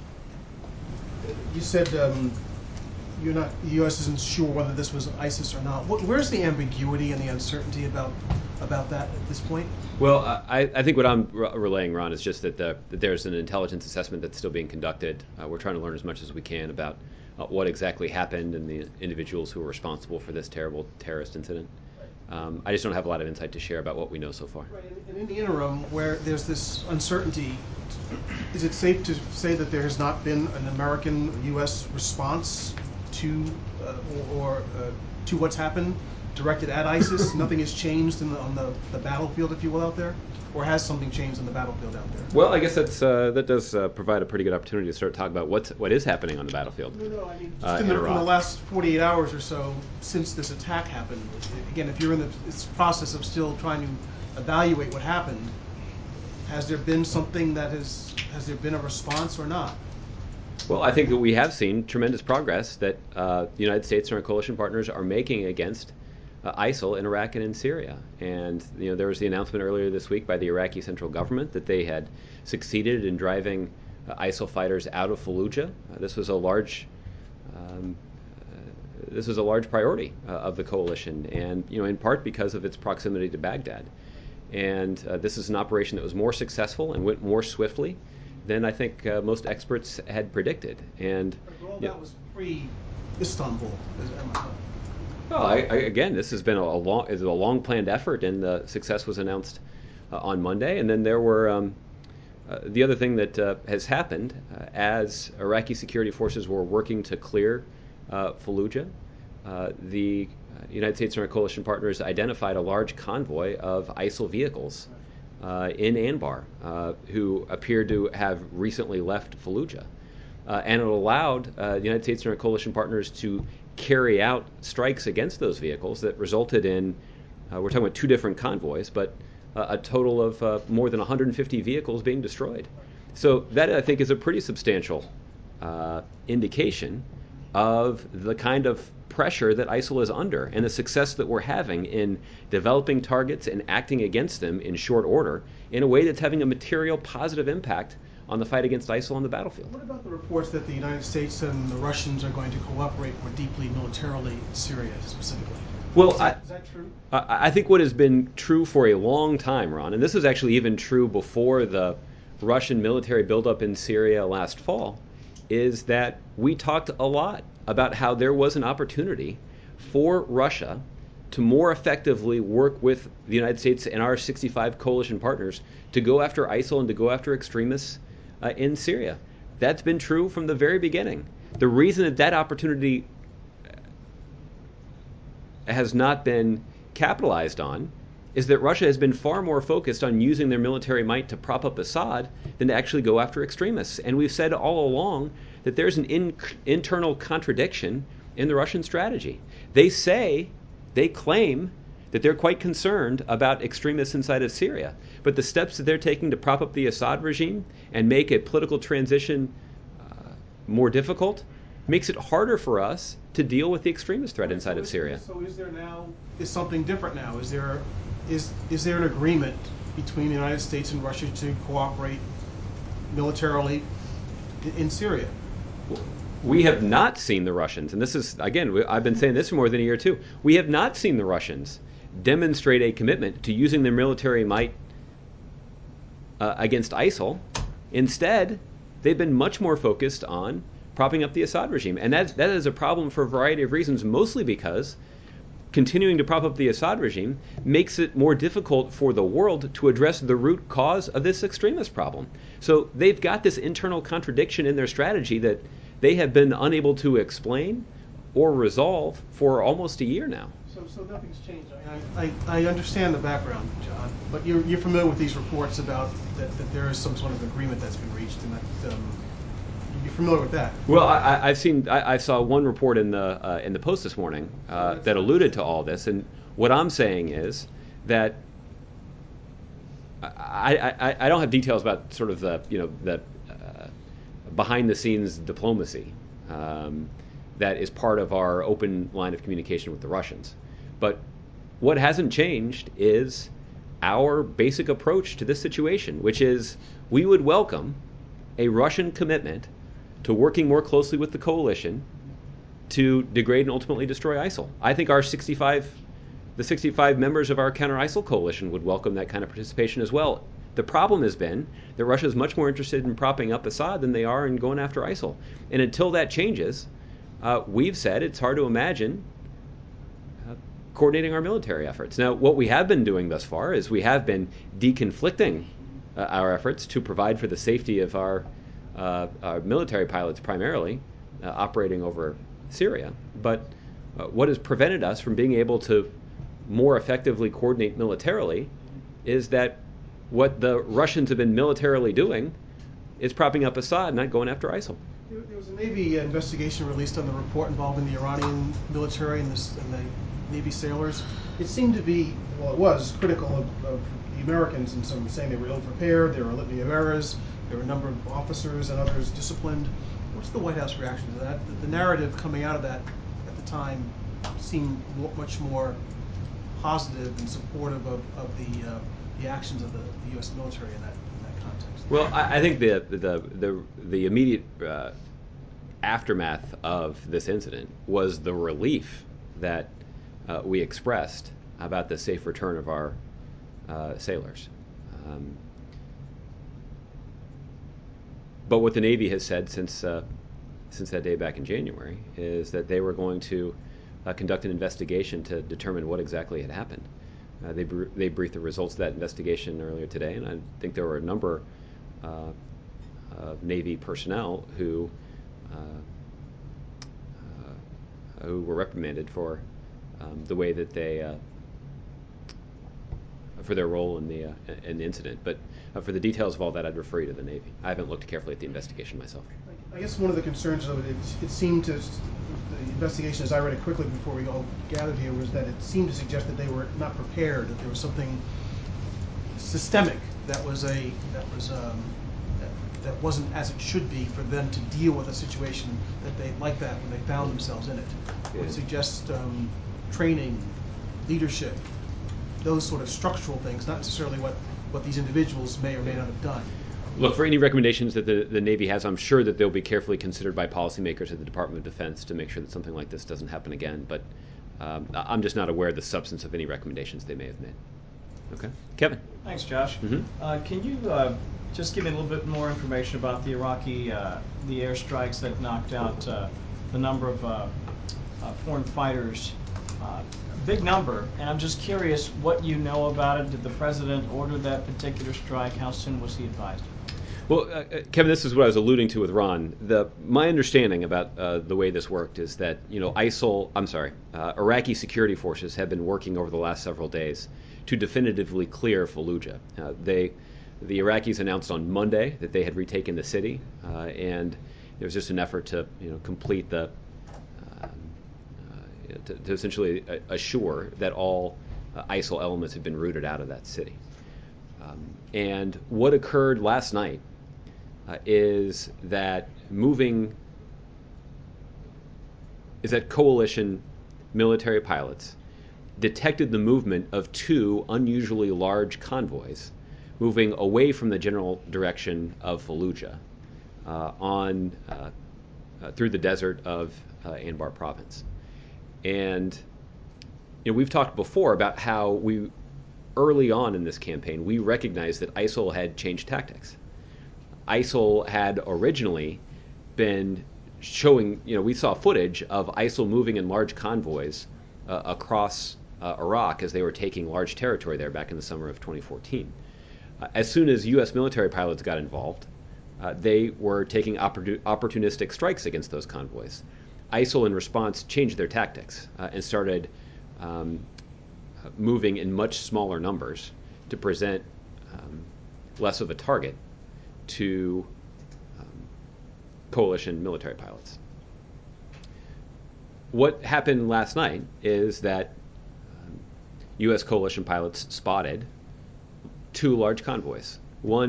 [SPEAKER 9] you said you're not, the U.S. isn't sure whether this was ISIS or not. Where's the ambiguity and the uncertainty about that at this point?
[SPEAKER 1] Well, I think what I'm relaying, Ron, is just that there's an intelligence assessment that's still being conducted. We're trying to learn as much as we can about what exactly happened and the individuals who were responsible for this terrible terrorist incident. I just don't have a lot of insight to share about what we know so far.
[SPEAKER 9] Right, and in the interim, where there's this uncertainty, is it safe to say that there has not been an American U.S. response to to what's happened directed at ISIS? Nothing has changed on the battlefield, if you will, out there? Or has something changed on the battlefield out there?
[SPEAKER 1] Well, I guess that does provide a pretty good opportunity to start talking about what is happening on the battlefield.
[SPEAKER 9] No, I mean, just in the last 48 hours or so since this attack happened, again, if you're in this process of still trying to evaluate what happened, has there been something has there been a response or not?
[SPEAKER 1] Well, I think that we have seen tremendous progress that the United States and our coalition partners are making against ISIL in Iraq and in Syria. And there was the announcement earlier this week by the Iraqi central government that they had succeeded in driving ISIL fighters out of Fallujah. This was a large priority of the coalition, and in part because of its proximity to Baghdad. And this is an operation that was more successful and went more swiftly than I think most experts had predicted. And
[SPEAKER 9] all that was pre-Istanbul.
[SPEAKER 1] Well, again, this has been a long planned effort, and the success was announced on Monday. And then there were the other thing that has happened as Iraqi security forces were working to clear Fallujah. The United States and our coalition partners identified a large convoy of ISIL vehicles in Anbar who appeared to have recently left Fallujah. And it allowed the United States and our coalition partners to carry out strikes against those vehicles that resulted in, we're talking about two different convoys, but a total of more than 150 vehicles being destroyed. So that, I think, is a pretty substantial indication of the kind of pressure that ISIL is under and the success that we're having in developing targets and acting against them in short order in a way that's having a material positive impact on the fight against ISIL on the battlefield.
[SPEAKER 9] What about the reports that the United States and the Russians are going to cooperate more deeply militarily in Syria specifically?
[SPEAKER 1] Well,
[SPEAKER 9] is that true?
[SPEAKER 1] I think what has been true for a long time, Ron, and this was actually even true before the Russian military buildup in Syria last fall, is that we talked a lot about how there was an opportunity for Russia to more effectively work with the United States and our 65 coalition partners to go after ISIL and to go after extremists in Syria. That's been true from the very beginning. The reason that opportunity has not been capitalized on is that Russia has been far more focused on using their military might to prop up Assad than to actually go after extremists. And we've said all along that there's an internal contradiction in the Russian strategy. They claim that they're quite concerned about extremists inside of Syria, but the steps that they're taking to prop up the Assad regime and make a political transition more difficult makes it harder for us to deal with the extremist threat inside of Syria.
[SPEAKER 9] So is something different now? Is there an agreement between the United States and Russia to cooperate militarily in Syria?
[SPEAKER 1] We have not seen the Russians, and this is, again, I've been saying this for more than a year too, we have not seen the Russians demonstrate a commitment to using their military might against ISIL. Instead, they've been much more focused on propping up the Assad regime. And that is a problem for a variety of reasons, mostly because continuing to prop up the Assad regime makes it more difficult for the world to address the root cause of this extremist problem. So they've got this internal contradiction in their strategy that they have been unable to explain or resolve for almost a year now.
[SPEAKER 9] So nothing's changed. I mean, I understand the background, John, but you're familiar with these reports about that there is some sort of agreement that's been reached, and that you're familiar with that.
[SPEAKER 1] Well, I saw one report in the Post this morning that alluded to all this, and what I'm saying is that I don't have details about sort of the behind the scenes diplomacy that is part of our open line of communication with the Russians. But what hasn't changed is our basic approach to this situation, which is we would welcome a Russian commitment to working more closely with the coalition to degrade and ultimately destroy ISIL. I think the 65 members of our counter-ISIL coalition would welcome that kind of participation as well. The problem has been that Russia is much more interested in propping up Assad than they are in going after ISIL. And until that changes, we've said it's hard to imagine coordinating our military efforts. Now, what we have been doing thus far is we have been deconflicting our efforts to provide for the safety of our military pilots primarily operating over Syria. But what has prevented us from being able to more effectively coordinate militarily is that what the Russians have been militarily doing is propping up Assad, not going after ISIL.
[SPEAKER 9] There was a Navy investigation released on the report involving the Iranian military and the Navy sailors. It seemed to be, well, it was critical of the Americans, and some saying they were ill-prepared, there were a litany of errors, there were a number of officers and others disciplined. What's the White House reaction to that? The narrative coming out of that at the time seemed much more positive and supportive of the actions of the U.S. military in that context.
[SPEAKER 1] Well, I think the immediate aftermath of this incident was the relief that we expressed about the safe return of our sailors. But what the Navy has said since that day back in January is that they were going to conduct an investigation to determine what exactly had happened. They briefed the results of that investigation earlier today, and I think there were a number of Navy personnel who were reprimanded for the way that they for their role in the incident. But for the details of all that, I'd refer you to the Navy. I haven't looked carefully at the investigation myself.
[SPEAKER 9] I guess one of the concerns of it seemed to, the investigation, as I read it quickly before we all gathered here, was that it seemed to suggest that they were not prepared, that there was something systemic that wasn't as it should be for them to deal with a situation that they like that when they found themselves in it. It would suggest training, leadership, those sort of structural things, not necessarily what these individuals may or may not have done.
[SPEAKER 1] Look, for any recommendations that the Navy has, I'm sure that they'll be carefully considered by policymakers at the Department of Defense to make sure that something like this doesn't happen again. But I'm just not aware of the substance of any recommendations they may have made. Okay. Kevin.
[SPEAKER 10] Thanks, Josh.
[SPEAKER 1] Mm-hmm.
[SPEAKER 10] Can you just give me a little bit more information about the Iraqi, the airstrikes that knocked out the number of foreign fighters? Big number, and I'm just curious what you know about it. Did the president order that particular strike? How soon was he advised?
[SPEAKER 1] Well, Kevin, this is what I was alluding to with Ron. My understanding about the way this worked is that Iraqi security forces have been working over the last several days to definitively clear Fallujah. The Iraqis announced on Monday that they had retaken the city, and there was just an effort to complete the to essentially assure that all ISIL elements had been rooted out of that city. And what occurred last night is that coalition military pilots detected the movement of two unusually large convoys moving away from the general direction of Fallujah through the desert of Anbar province. And we've talked before about how early on in this campaign, we recognized that ISIL had changed tactics. ISIL had originally been showing, we saw footage of ISIL moving in large convoys across Iraq as they were taking large territory there back in the summer of 2014. As soon as U.S. military pilots got involved, they were taking opportunistic strikes against those convoys. ISIL, in response, changed their tactics and started moving in much smaller numbers to present less of a target to coalition military pilots. What happened last night is that U.S. coalition pilots spotted 2 large convoys,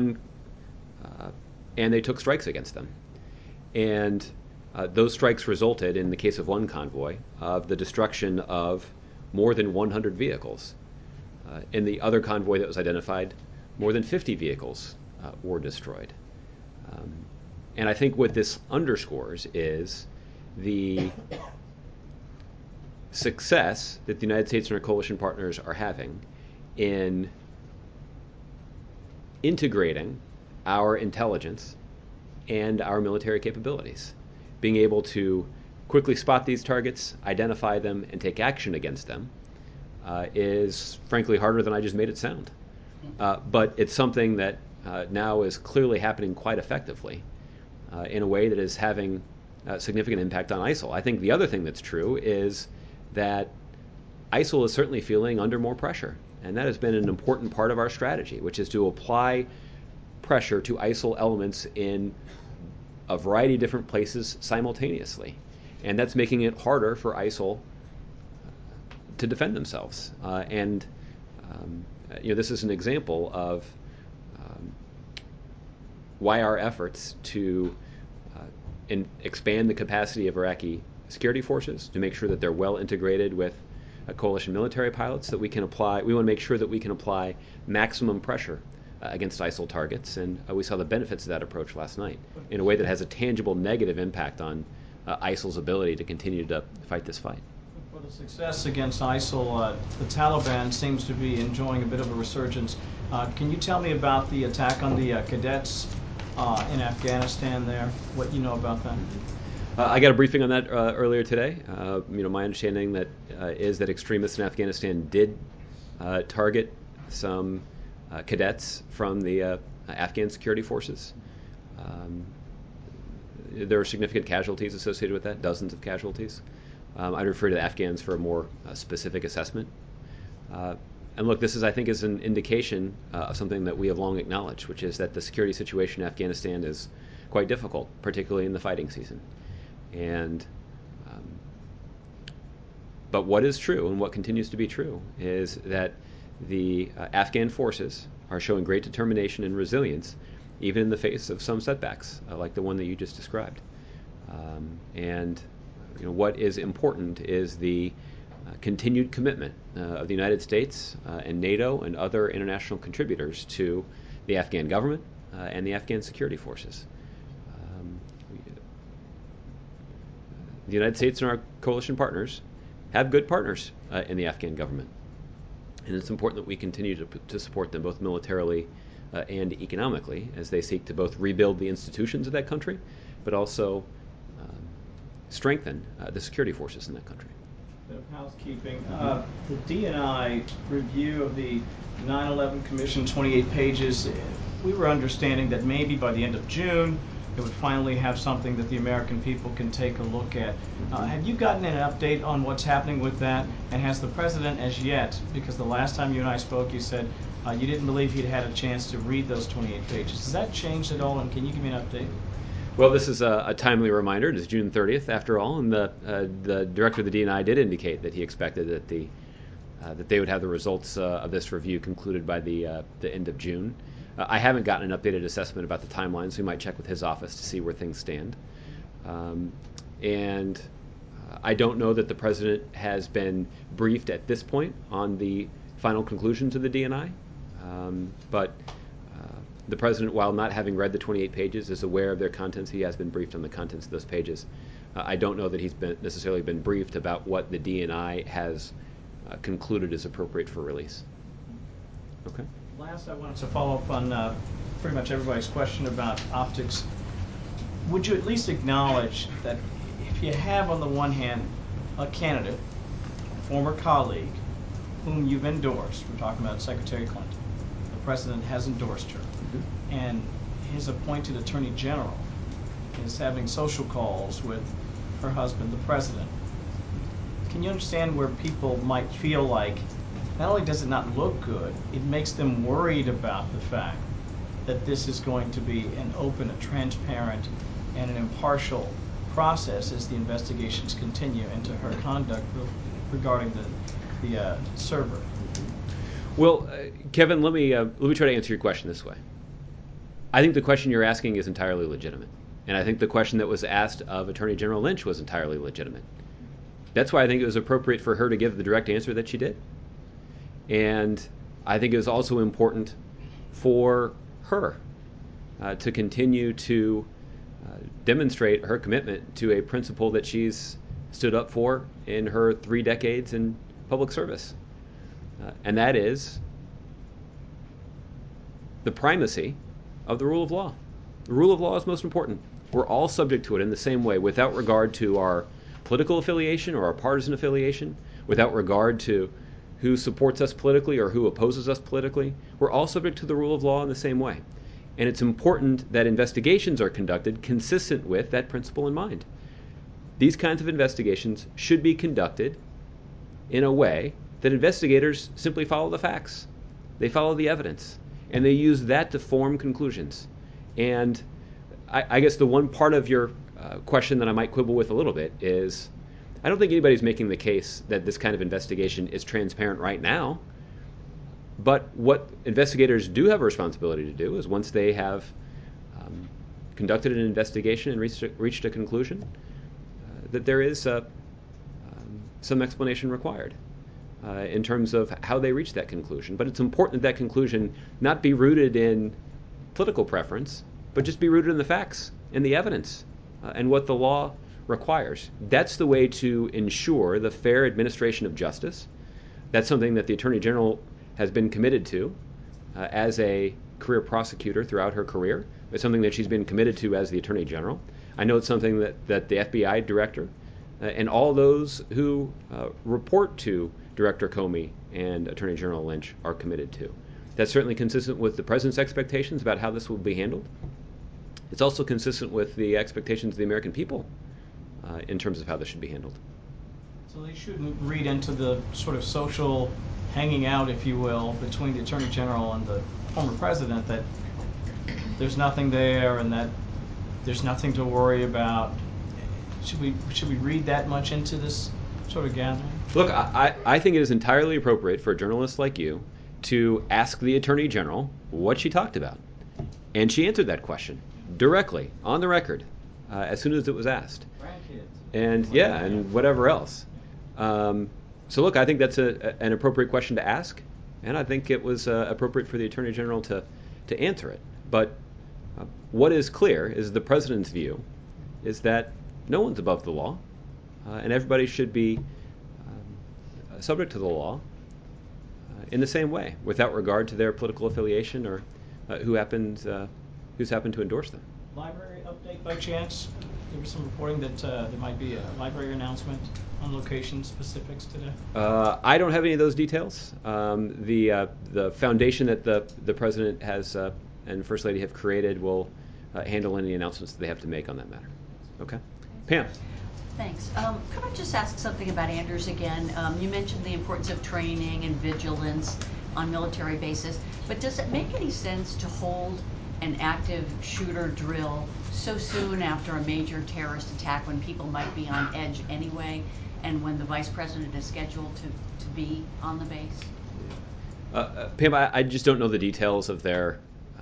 [SPEAKER 1] and they took strikes against them. And those strikes resulted, in the case of one convoy, of the destruction of more than 100 vehicles. In the other convoy that was identified, more than 50 vehicles were destroyed. And I think what this underscores is the success that the United States and our coalition partners are having in integrating our intelligence and our military capabilities. Being able to quickly spot these targets, identify them, and take action against them is frankly harder than I just made it sound. But it's something that now is clearly happening quite effectively in a way that is having a significant impact on ISIL. I think the other thing that's true is that ISIL is certainly feeling under more pressure, and that has been an important part of our strategy, which is to apply pressure to ISIL elements in a variety of different places simultaneously. And that's making it harder for ISIL to defend themselves. This is an example of why our efforts to expand the capacity of Iraqi security forces, to make sure that they're well integrated with coalition military pilots, that we want to make sure that we can apply maximum pressure against ISIL targets. And we saw the benefits of that approach last night in a way that has a tangible negative impact on ISIL's ability to continue to fight this fight.
[SPEAKER 10] For the success against ISIL, the Taliban seems to be enjoying a bit of a resurgence. Can you tell me about the attack on the cadets in Afghanistan there, what you know about that?
[SPEAKER 1] I got a briefing on that earlier today. My understanding is that extremists in Afghanistan did target some cadets from the Afghan security forces. There are significant casualties associated with that, dozens of casualties. I'd refer to the Afghans for a more specific assessment. And look, this I think, is an indication of something that we have long acknowledged, which is that the security situation in Afghanistan is quite difficult, particularly in the fighting season. But what is true, and what continues to be true, is that the Afghan forces are showing great determination and resilience, even in the face of some setbacks, like the one that you just described. What is important is the continued commitment of the United States and NATO and other international contributors to the Afghan government and the Afghan security forces. The United States and our coalition partners have good partners in the Afghan government. And it's important that we continue to support them both militarily and economically as they seek to both rebuild the institutions of that country, but also strengthen the security forces in that country.
[SPEAKER 10] Bit of housekeeping. The D&I review of the 9/11 Commission, 28 pages, we were understanding that maybe by the end of June, it would finally have something that the American people can take a look at. Have you gotten an update on what's happening with that? And has the president as yet, because the last time you and I spoke, you said you didn't believe he'd had a chance to read those 28 pages. Has that changed at all? And can you give me an update?
[SPEAKER 1] Well, this is a timely reminder. It is June 30th, after all, and the director of the D&I did indicate that he expected that that they would have the results of this review concluded by the end of June. I haven't gotten an updated assessment about the timeline, so we might check with his office to see where things stand. And I don't know that the president has been briefed at this point on the final conclusions of the D&I, but the president, while not having read the 28 pages, is aware of their contents. He has been briefed on the contents of those pages. I don't know that he's necessarily been briefed about what the D&I has concluded is appropriate for release. Okay.
[SPEAKER 10] Last, I wanted to follow up on pretty much everybody's question about optics. Would you at least acknowledge that if you have, on the one hand, a candidate former colleague whom you've endorsed, we're talking about Secretary Clinton, the president has endorsed her, and his appointed attorney general is having social calls with her husband, the president. Can you understand where people might feel like not only does it not look good, it makes them worried about the fact that this is going to be an open, a transparent, and an impartial process as the investigations continue into her conduct regarding the server?
[SPEAKER 1] Well, Kevin, let me try to answer your question this way. I think the question you're asking is entirely legitimate, and I think the question that was asked of Attorney General Lynch was entirely legitimate. That's why I think it was appropriate for her to give the direct answer that she did. And I think it was also important for her to continue to demonstrate her commitment to a principle that she's stood up for in her 3 decades in public service. And that is the primacy of the rule of law. The rule of law is most important. We're all subject to it in the same way, without regard to our political affiliation or our partisan affiliation, without regard to who supports us politically or who opposes us politically. We're all subject to the rule of law in the same way. And it's important that investigations are conducted consistent with that principle in mind. These kinds of investigations should be conducted in a way that investigators simply follow the facts. They follow the evidence, and they use that to form conclusions. And I guess the one part of your question that I might quibble with a little bit is, I don't think anybody's making the case that this kind of investigation is transparent right now. But what investigators do have a responsibility to do is, once they have conducted an investigation and reached a conclusion, that there is some explanation required in terms of how they reach that conclusion. But it's important that conclusion not be rooted in political preference, but just be rooted in the facts and the evidence and what the law requires. That's the way to ensure the fair administration of justice. That's something that the Attorney General has been committed to as a career prosecutor throughout her career. It's something that she's been committed to as the Attorney General. I know it's something that the FBI director and all those who report to Director Comey and Attorney General Lynch are committed to. That's certainly consistent with the President's expectations about how this will be handled. It's also consistent with the expectations of the American people in terms of how this should be handled.
[SPEAKER 10] So they shouldn't read into the sort of social hanging out, if you will, between the Attorney General and the former President, that there's nothing there and that there's nothing to worry about. Should we read that much into this sort of gathering?
[SPEAKER 1] Look, I think it is entirely appropriate for a journalist like you to ask the Attorney General what she talked about. And she answered that question directly, on the record, as soon as it was asked. And whatever else. So look, I think that's an appropriate question to ask, and I think it was appropriate for the Attorney General to answer it. But what is clear is the President's view is that no one's above the law, and everybody should be subject to the law in the same way, without regard to their political affiliation or who's happened to endorse them.
[SPEAKER 10] Library update by chance? There was some reporting that there might be a library announcement on location specifics today.
[SPEAKER 1] I don't have any of those details. The foundation that the President has and First Lady have created will handle any announcements that they have to make on that matter. Okay? Pam.
[SPEAKER 11] Thanks. Could I just ask something about Anders again? You mentioned the importance of training and vigilance on military bases, but does it make any sense to hold an active shooter drill so soon after a major terrorist attack when people might be on edge anyway, and when the Vice President is scheduled to be on the base?
[SPEAKER 1] Pam, I just don't know the details of the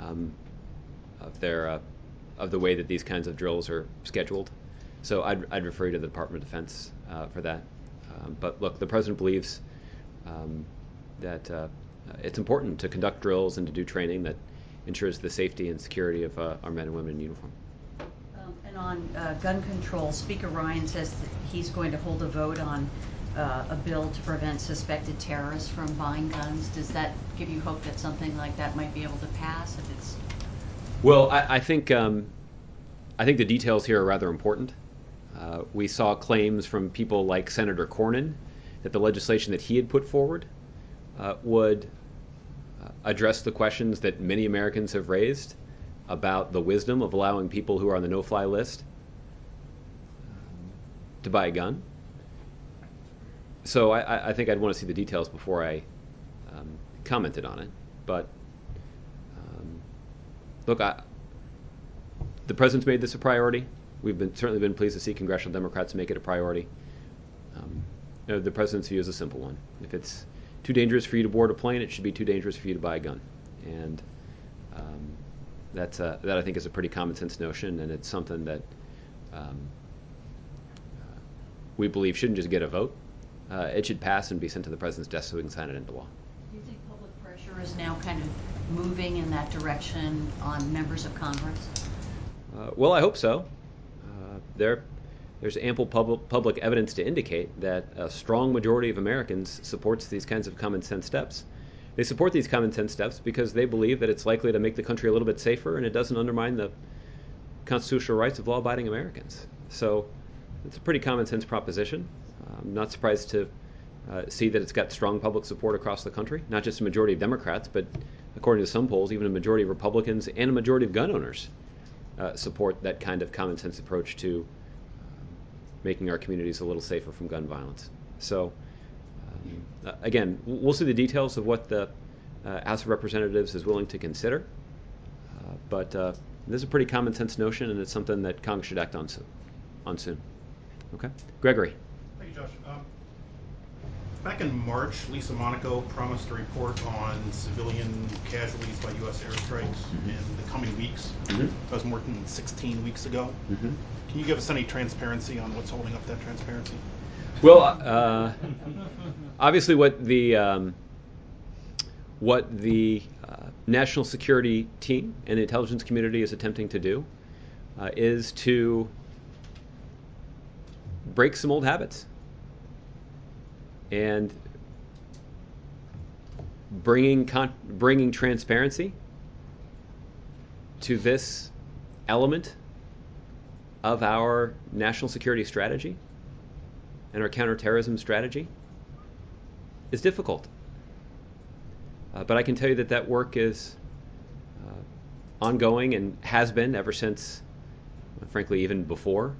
[SPEAKER 1] way that these kinds of drills are scheduled. So I'd refer you to the Department of Defense for that. But look, the President believes that it's important to conduct drills and to do training that ensures the safety and security of our men and women in uniform.
[SPEAKER 11] And on gun control, Speaker Ryan says that he's going to hold a vote on a bill to prevent suspected terrorists from buying guns. Does that give you hope that something like that might be able to pass if it's?
[SPEAKER 1] Well, I think the details here are rather important. We saw claims from people like Senator Cornyn that the legislation that he had put forward would address the questions that many Americans have raised about the wisdom of allowing people who are on the no-fly list to buy a gun. So I think I'd want to see the details before I commented on it. But look, the president's made this a priority. We've certainly been pleased to see congressional Democrats make it a priority. The president's view is a simple one. If it's too dangerous for you to board a plane, it should be too dangerous for you to buy a gun. And that I think is a pretty common sense notion, and it's something that we believe shouldn't just get a vote. It should pass and be sent to the president's desk so we can sign it into law.
[SPEAKER 11] Do you think public pressure is now kind of moving in that direction on members of Congress?
[SPEAKER 1] Well, I hope so. There's ample public evidence to indicate that a strong majority of Americans supports these kinds of common sense steps. They support these common sense steps because they believe that it's likely to make the country a little bit safer and it doesn't undermine the constitutional rights of law-abiding Americans. So it's a pretty common sense proposition. I'm not surprised to see that it's got strong public support across the country, not just a majority of Democrats, but according to some polls, even a majority of Republicans and a majority of gun owners support that kind of common sense approach to making our communities a little safer from gun violence. So again, we'll see the details of what the House of Representatives is willing to consider, but this is a pretty common sense notion, and it's something that Congress should act on soon. Okay, Gregory.
[SPEAKER 9] Thank you, Josh. Back in March, Lisa Monaco promised a report on civilian casualties by U.S. airstrikes in the coming weeks. That was more than 16 weeks ago. Can you give us any transparency on what's holding up that transparency?
[SPEAKER 1] Well, obviously, what the national security team and the intelligence community is attempting to do is to break some old habits and bringing transparency to this element of our national security strategy and our counterterrorism strategy is difficult. But I can tell you that work is ongoing and has been ever since, frankly, even before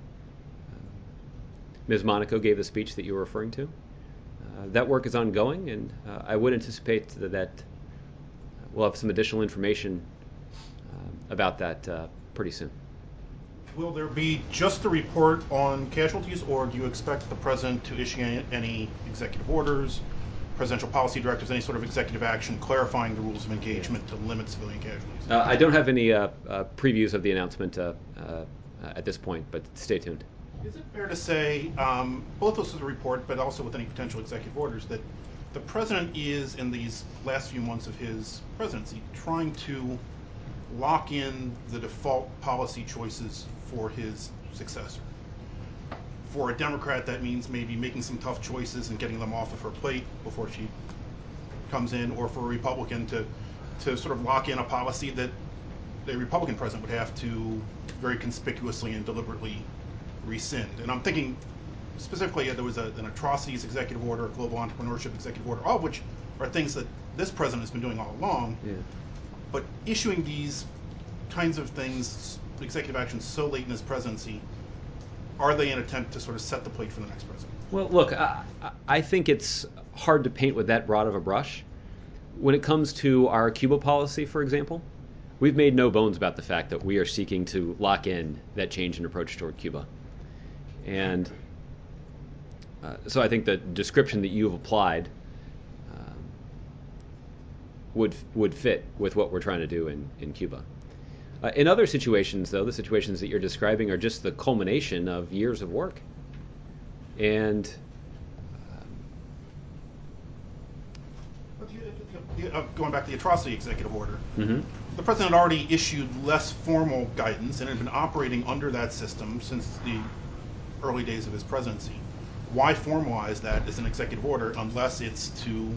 [SPEAKER 1] Ms. Monaco gave the speech that you were referring to. That work is ongoing, and I would anticipate that we'll have some additional information about that pretty soon.
[SPEAKER 9] Will there be just a report on casualties, or do you expect the president to issue any executive orders, presidential policy directives, any sort of executive action clarifying the rules of engagement to limit civilian casualties?
[SPEAKER 1] I don't have any previews of the announcement at this point, but stay tuned.
[SPEAKER 9] Is it fair to say, both with the report, but also with any potential executive orders, that the president is, in these last few months of his presidency, trying to lock in the default policy choices for his successor? For a Democrat, that means maybe making some tough choices and getting them off of her plate before she comes in, or for a Republican to sort of lock in a policy that a Republican president would have to very conspicuously and deliberately rescind. And I'm thinking specifically there was an atrocities executive order, a global entrepreneurship executive order, all of which are things that this president has been doing all along. Yeah. But issuing these kinds of things, executive actions, so late in his presidency, are they an attempt to sort of set the plate for the next president?
[SPEAKER 1] Well, look, I think it's hard to paint with that broad of a brush. When it comes to our Cuba policy, for example, we've made no bones about the fact that we are seeking to lock in that change in approach toward Cuba. And so I think the description that you've applied would fit with what we're trying to do in Cuba. In other situations, though, the situations that you're describing are just the culmination of years of work. And
[SPEAKER 9] going back to the atrocity executive order, the president had already issued less formal guidance and had been operating under that system since the early days of his presidency. Why formalize that as an executive order unless it's to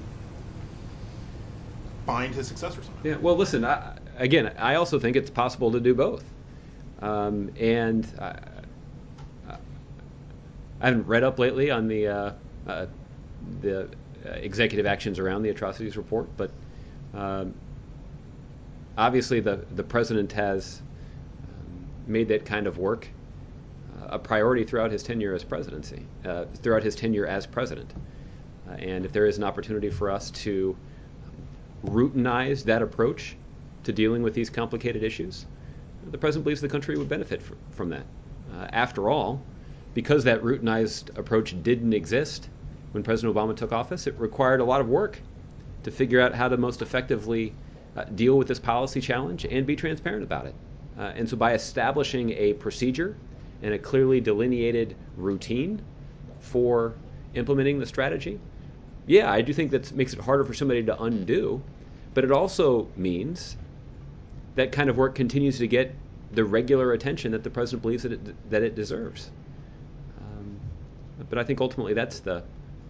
[SPEAKER 9] bind his successor somehow?
[SPEAKER 1] Yeah, well, listen, I also think it's possible to do both. And I haven't read up lately on the the executive actions around the atrocities report, but obviously the president has made that kind of work a priority throughout his tenure as presidency, throughout his tenure as president. And if there is an opportunity for us to routinize that approach to dealing with these complicated issues, the president believes the country would benefit from that. After all, because that routinized approach didn't exist when President Obama took office, it required a lot of work to figure out how to most effectively deal with this policy challenge and be transparent about it. And so by establishing a procedure and a clearly delineated routine for implementing the strategy, yeah, I do think that makes it harder for somebody to undo, but it also means that kind of work continues to get the regular attention that the president believes that it deserves. But I think ultimately that's the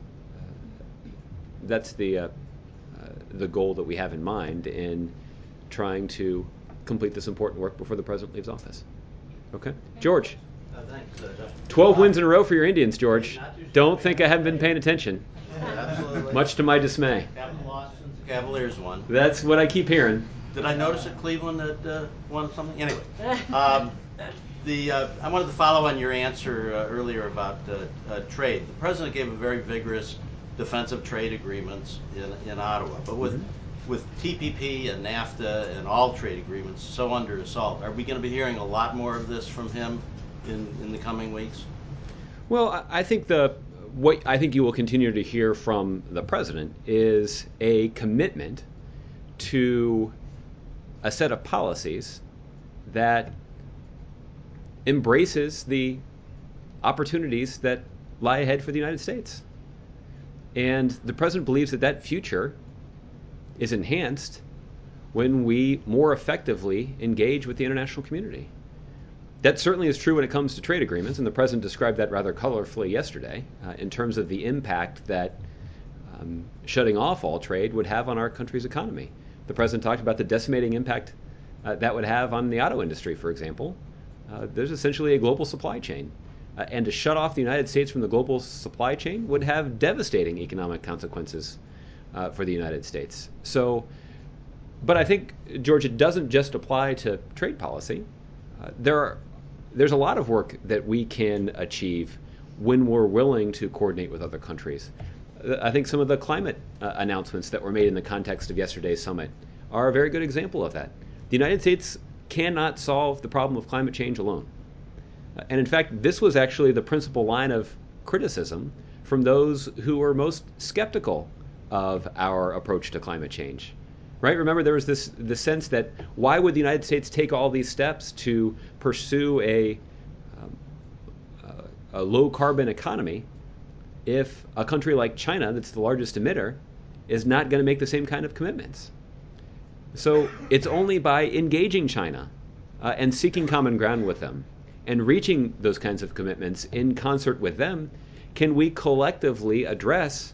[SPEAKER 1] goal that we have in mind in trying to complete this important work before the president leaves office. Okay, George.
[SPEAKER 12] Thanks, Justin.
[SPEAKER 1] 12 wins in a row for your Indians, George. Don't think I haven't been paying attention.
[SPEAKER 12] Absolutely.
[SPEAKER 1] Much to my dismay.
[SPEAKER 12] Haven't lost since the Cavaliers won.
[SPEAKER 1] That's what I keep hearing.
[SPEAKER 12] Did I notice that Cleveland had won something? Anyway, I wanted to follow on your answer earlier about trade. The president gave a very vigorous defense of trade agreements in Ottawa, but with TPP and NAFTA and all trade agreements so under assault, are we going to be hearing a lot more of this from him in the coming weeks?
[SPEAKER 1] Well, I think what I think you will continue to hear from the president is a commitment to a set of policies that embraces the opportunities that lie ahead for the United States. And the president believes that future is enhanced when we more effectively engage with the international community. That certainly is true when it comes to trade agreements, and the president described that rather colorfully yesterday in terms of the impact that shutting off all trade would have on our country's economy. The president talked about the decimating impact that would have on the auto industry, for example. There's essentially a global supply chain. And to shut off the United States from the global supply chain would have devastating economic consequences for the United States. But I think, George, it doesn't just apply to trade policy. There's a lot of work that we can achieve when we're willing to coordinate with other countries. I think some of the climate announcements that were made in the context of yesterday's summit are a very good example of that. The United States cannot solve the problem of climate change alone. And in fact, this was actually the principal line of criticism from those who were most skeptical of our approach to climate change. Right? Remember, there was the sense that why would the United States take all these steps to pursue a low carbon economy if a country like China, that's the largest emitter, is not going to make the same kind of commitments? So it's only by engaging China and seeking common ground with them and reaching those kinds of commitments in concert with them can we collectively address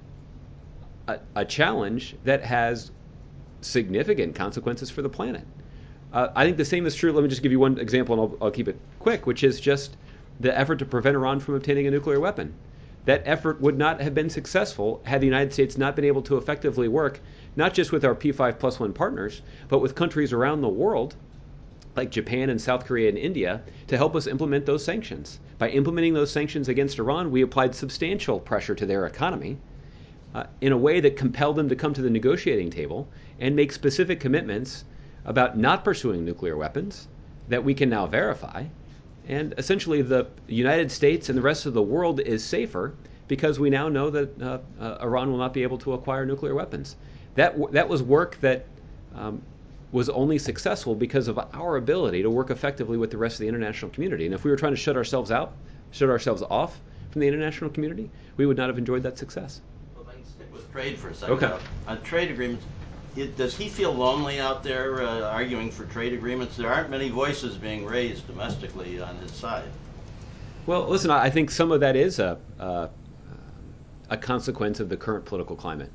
[SPEAKER 1] a challenge that has significant consequences for the planet. I think the same is true. Let me just give you one example, and I'll keep it quick, which is just the effort to prevent Iran from obtaining a nuclear weapon. That effort would not have been successful had the United States not been able to effectively work, not just with our P5+1 partners, but with countries around the world, like Japan and South Korea and India, to help us implement those sanctions. By implementing those sanctions against Iran, we applied substantial pressure to their economy in a way that compelled them to come to the negotiating table and make specific commitments about not pursuing nuclear weapons that we can now verify. And essentially, the United States and the rest of the world is safer because we now know that Iran will not be able to acquire nuclear weapons. That was work that was only successful because of our ability to work effectively with the rest of the international community. And if we were trying to shut ourselves off from the international community, we would not have enjoyed that success.
[SPEAKER 12] Well, if I can stick with trade for a second.
[SPEAKER 1] Okay.
[SPEAKER 12] On trade agreements, does he feel lonely out there arguing for trade agreements? There aren't many voices being raised domestically on his side.
[SPEAKER 1] Well, listen, I think some of that is a consequence of the current political climate.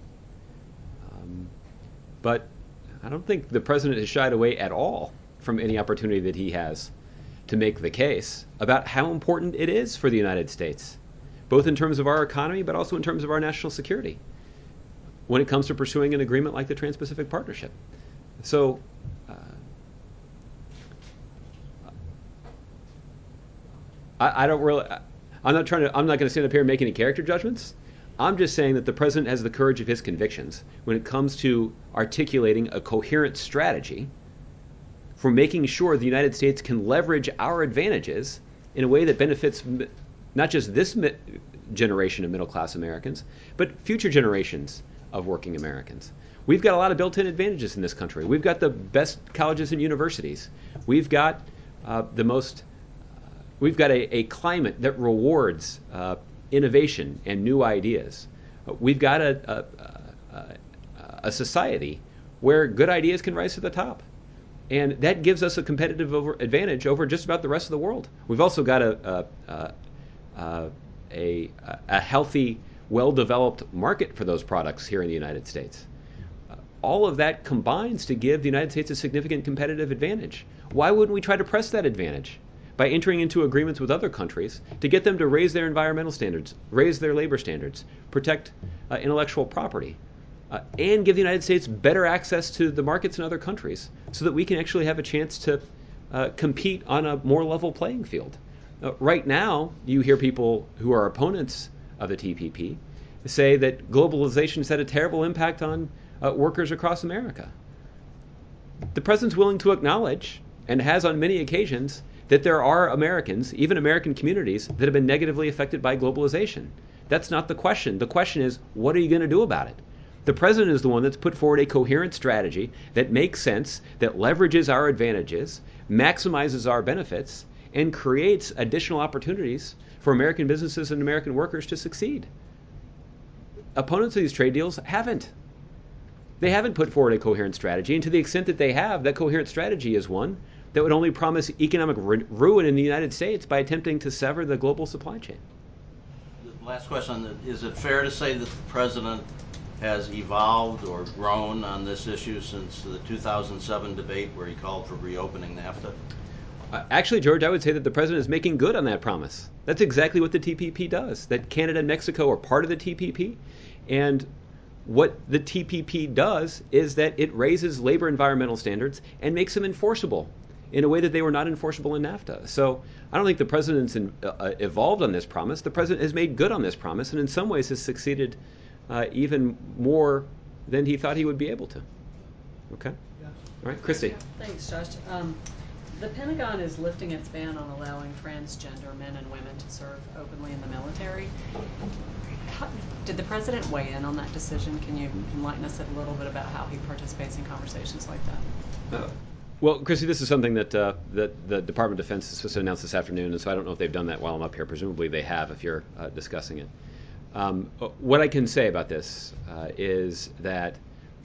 [SPEAKER 1] But I don't think the president has shied away at all from any opportunity that he has to make the case about how important it is for the United States, both in terms of our economy, but also in terms of our national security, when it comes to pursuing an agreement like the Trans-Pacific Partnership. So, I don't really. I'm not going to stand up here and make any character judgments. I'm just saying that the president has the courage of his convictions when it comes to articulating a coherent strategy for making sure the United States can leverage our advantages in a way that benefits not just this generation of middle-class Americans, but future generations of working Americans. We've got a lot of built-in advantages in this country. We've got the best colleges and universities. We've got we've got a climate that rewards innovation and new ideas. We've got a society where good ideas can rise to the top. And that gives us a competitive advantage over just about the rest of the world. We've also got a healthy, well-developed market for those products here in the United States. All of that combines to give the United States a significant competitive advantage. Why wouldn't we try to press that advantage by entering into agreements with other countries to get them to raise their environmental standards, raise their labor standards, protect intellectual property, and give the United States better access to the markets in other countries so that we can actually have a chance to compete on a more level playing field. Right now, you hear people who are opponents of the TPP say that globalization has had a terrible impact on workers across America. The president's willing to acknowledge, and has on many occasions, that there are Americans, even American communities, that have been negatively affected by globalization. That's not the question. The question is, what are you going to do about it? The president is the one that's put forward a coherent strategy that makes sense, that leverages our advantages, maximizes our benefits, and creates additional opportunities for American businesses and American workers to succeed. Opponents of these trade deals haven't. They haven't put forward a coherent strategy, and to the extent that they have, that coherent strategy is one that would only promise economic ruin in the United States by attempting to sever the global supply chain.
[SPEAKER 12] The last question, is it fair to say that the president has evolved or grown on this issue since the 2007 debate where he called for reopening NAFTA?
[SPEAKER 1] Actually, George, I would say that the president is making good on that promise. That's exactly what the TPP does, that Canada and Mexico are part of the TPP. And what the TPP does is that it raises labor environmental standards and makes them enforceable in a way that they were not enforceable in NAFTA. So I don't think the president's evolved on this promise. The president has made good on this promise and in some ways has succeeded even more than he thought he would be able to. Okay?
[SPEAKER 9] Yeah.
[SPEAKER 1] All right, Christy.
[SPEAKER 13] Thanks, Josh. The Pentagon is lifting its ban on allowing transgender men and women to serve openly in the military. Did the president weigh in on that decision? Can you enlighten us a little bit about how he participates in conversations like that?
[SPEAKER 1] Well, Christy, this is something that the Department of Defense is supposed to announce this afternoon, and so I don't know if they've done that while I'm up here. Presumably they have if you're discussing it. What I can say about this is that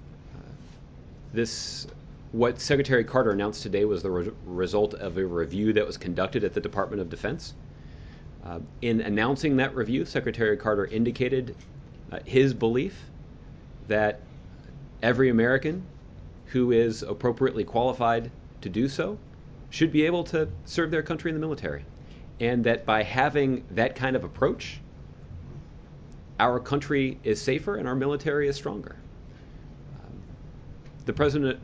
[SPEAKER 1] what Secretary Carter announced today was the result of a review that was conducted at the Department of Defense. In announcing that review, Secretary Carter indicated his belief that every American who is appropriately qualified to do so should be able to serve their country in the military. And that by having that kind of approach, our country is safer and our military is stronger. The president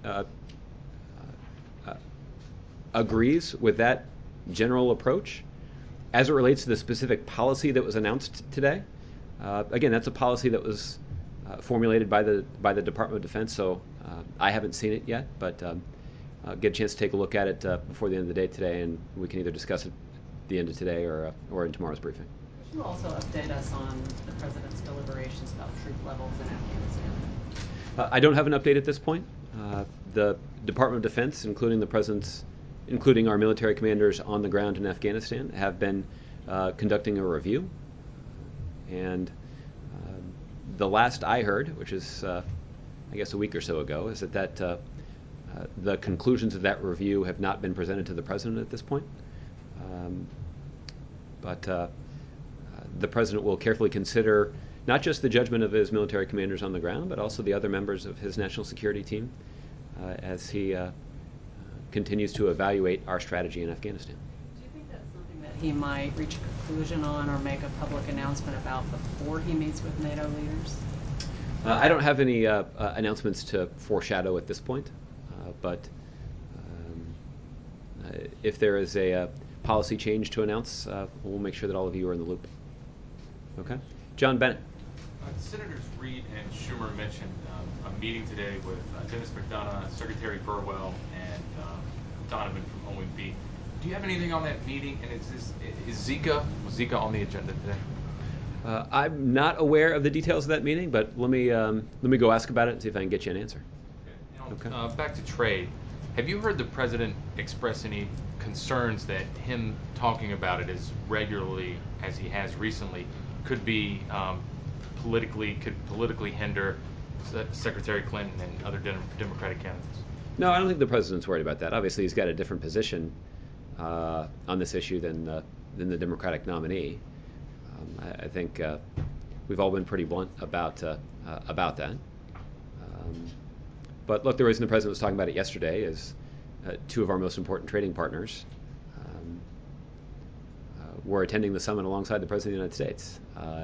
[SPEAKER 1] agrees with that general approach. As it relates to the specific policy that was announced today, again, that's a policy that was formulated by the Department of Defense, so I haven't seen it yet, but get a chance to take a look at it before the end of the day today, and we can either discuss it at the end of today or in tomorrow's briefing.
[SPEAKER 13] Could you also update us on the president's deliberations about troop levels in Afghanistan?
[SPEAKER 1] I don't have an update at this point. The Department of Defense, including our military commanders on the ground in Afghanistan, have been conducting a review. And the last I heard, which is, I guess, a week or so ago, is that the conclusions of that review have not been presented to the president at this point. But the president will carefully consider not just the judgment of his military commanders on the ground, but also the other members of his national security team as he continues to evaluate our strategy in Afghanistan.
[SPEAKER 13] Do you think that's something that he might reach a conclusion on or make a public announcement about before he meets with NATO leaders?
[SPEAKER 1] I don't have any announcements to foreshadow at this point, but if there is a policy change to announce, we'll make sure that all of you are in the loop. Okay? John Bennett.
[SPEAKER 14] Senators Reid and Schumer mentioned a meeting today with Dennis McDonough, Secretary Burwell, and Donovan from OMB. Do you have anything on that meeting? And was Zika on the agenda today?
[SPEAKER 1] I'm not aware of the details of that meeting, but let me go ask about it and see if I can get you an answer.
[SPEAKER 14] Okay. Back to trade. Have you heard the president express any concerns that him talking about it as regularly as he has recently could politically hinder Secretary Clinton and other Democratic candidates?
[SPEAKER 1] No, I don't think the president's worried about that. Obviously, he's got a different position on this issue than the Democratic nominee. I think we've all been pretty blunt about that. But look, the reason the president was talking about it yesterday is two of our most important trading partners were attending the summit alongside the President of the United States.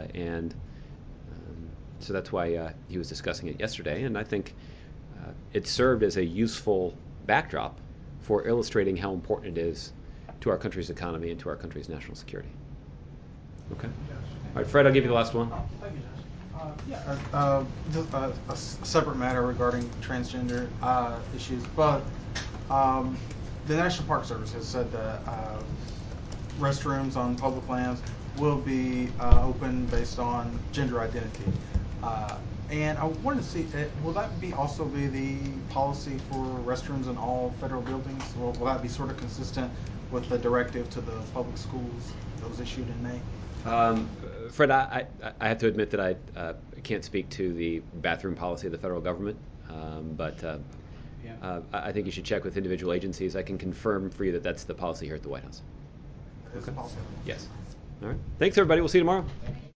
[SPEAKER 1] So that's why he was discussing it yesterday. And I think it served as a useful backdrop for illustrating how important it is to our country's economy and to our country's national security. Okay. All right, Fred, I'll give you the last one.
[SPEAKER 9] Thank you, Josh. A separate matter regarding transgender issues, but the National Park Service has said that restrooms on public lands will be open based on gender identity. And I wanted to see, will that also be the policy for restrooms in all federal buildings? Will that be sort of consistent with the directive to the public schools that was issued in May?
[SPEAKER 1] Fred, I have to admit that I can't speak to the bathroom policy of the federal government, but I think you should check with individual agencies. I can confirm for you that that's the policy here at the White House.
[SPEAKER 9] Is it policy?
[SPEAKER 1] Yes. All right. Thanks, everybody. We'll see you tomorrow.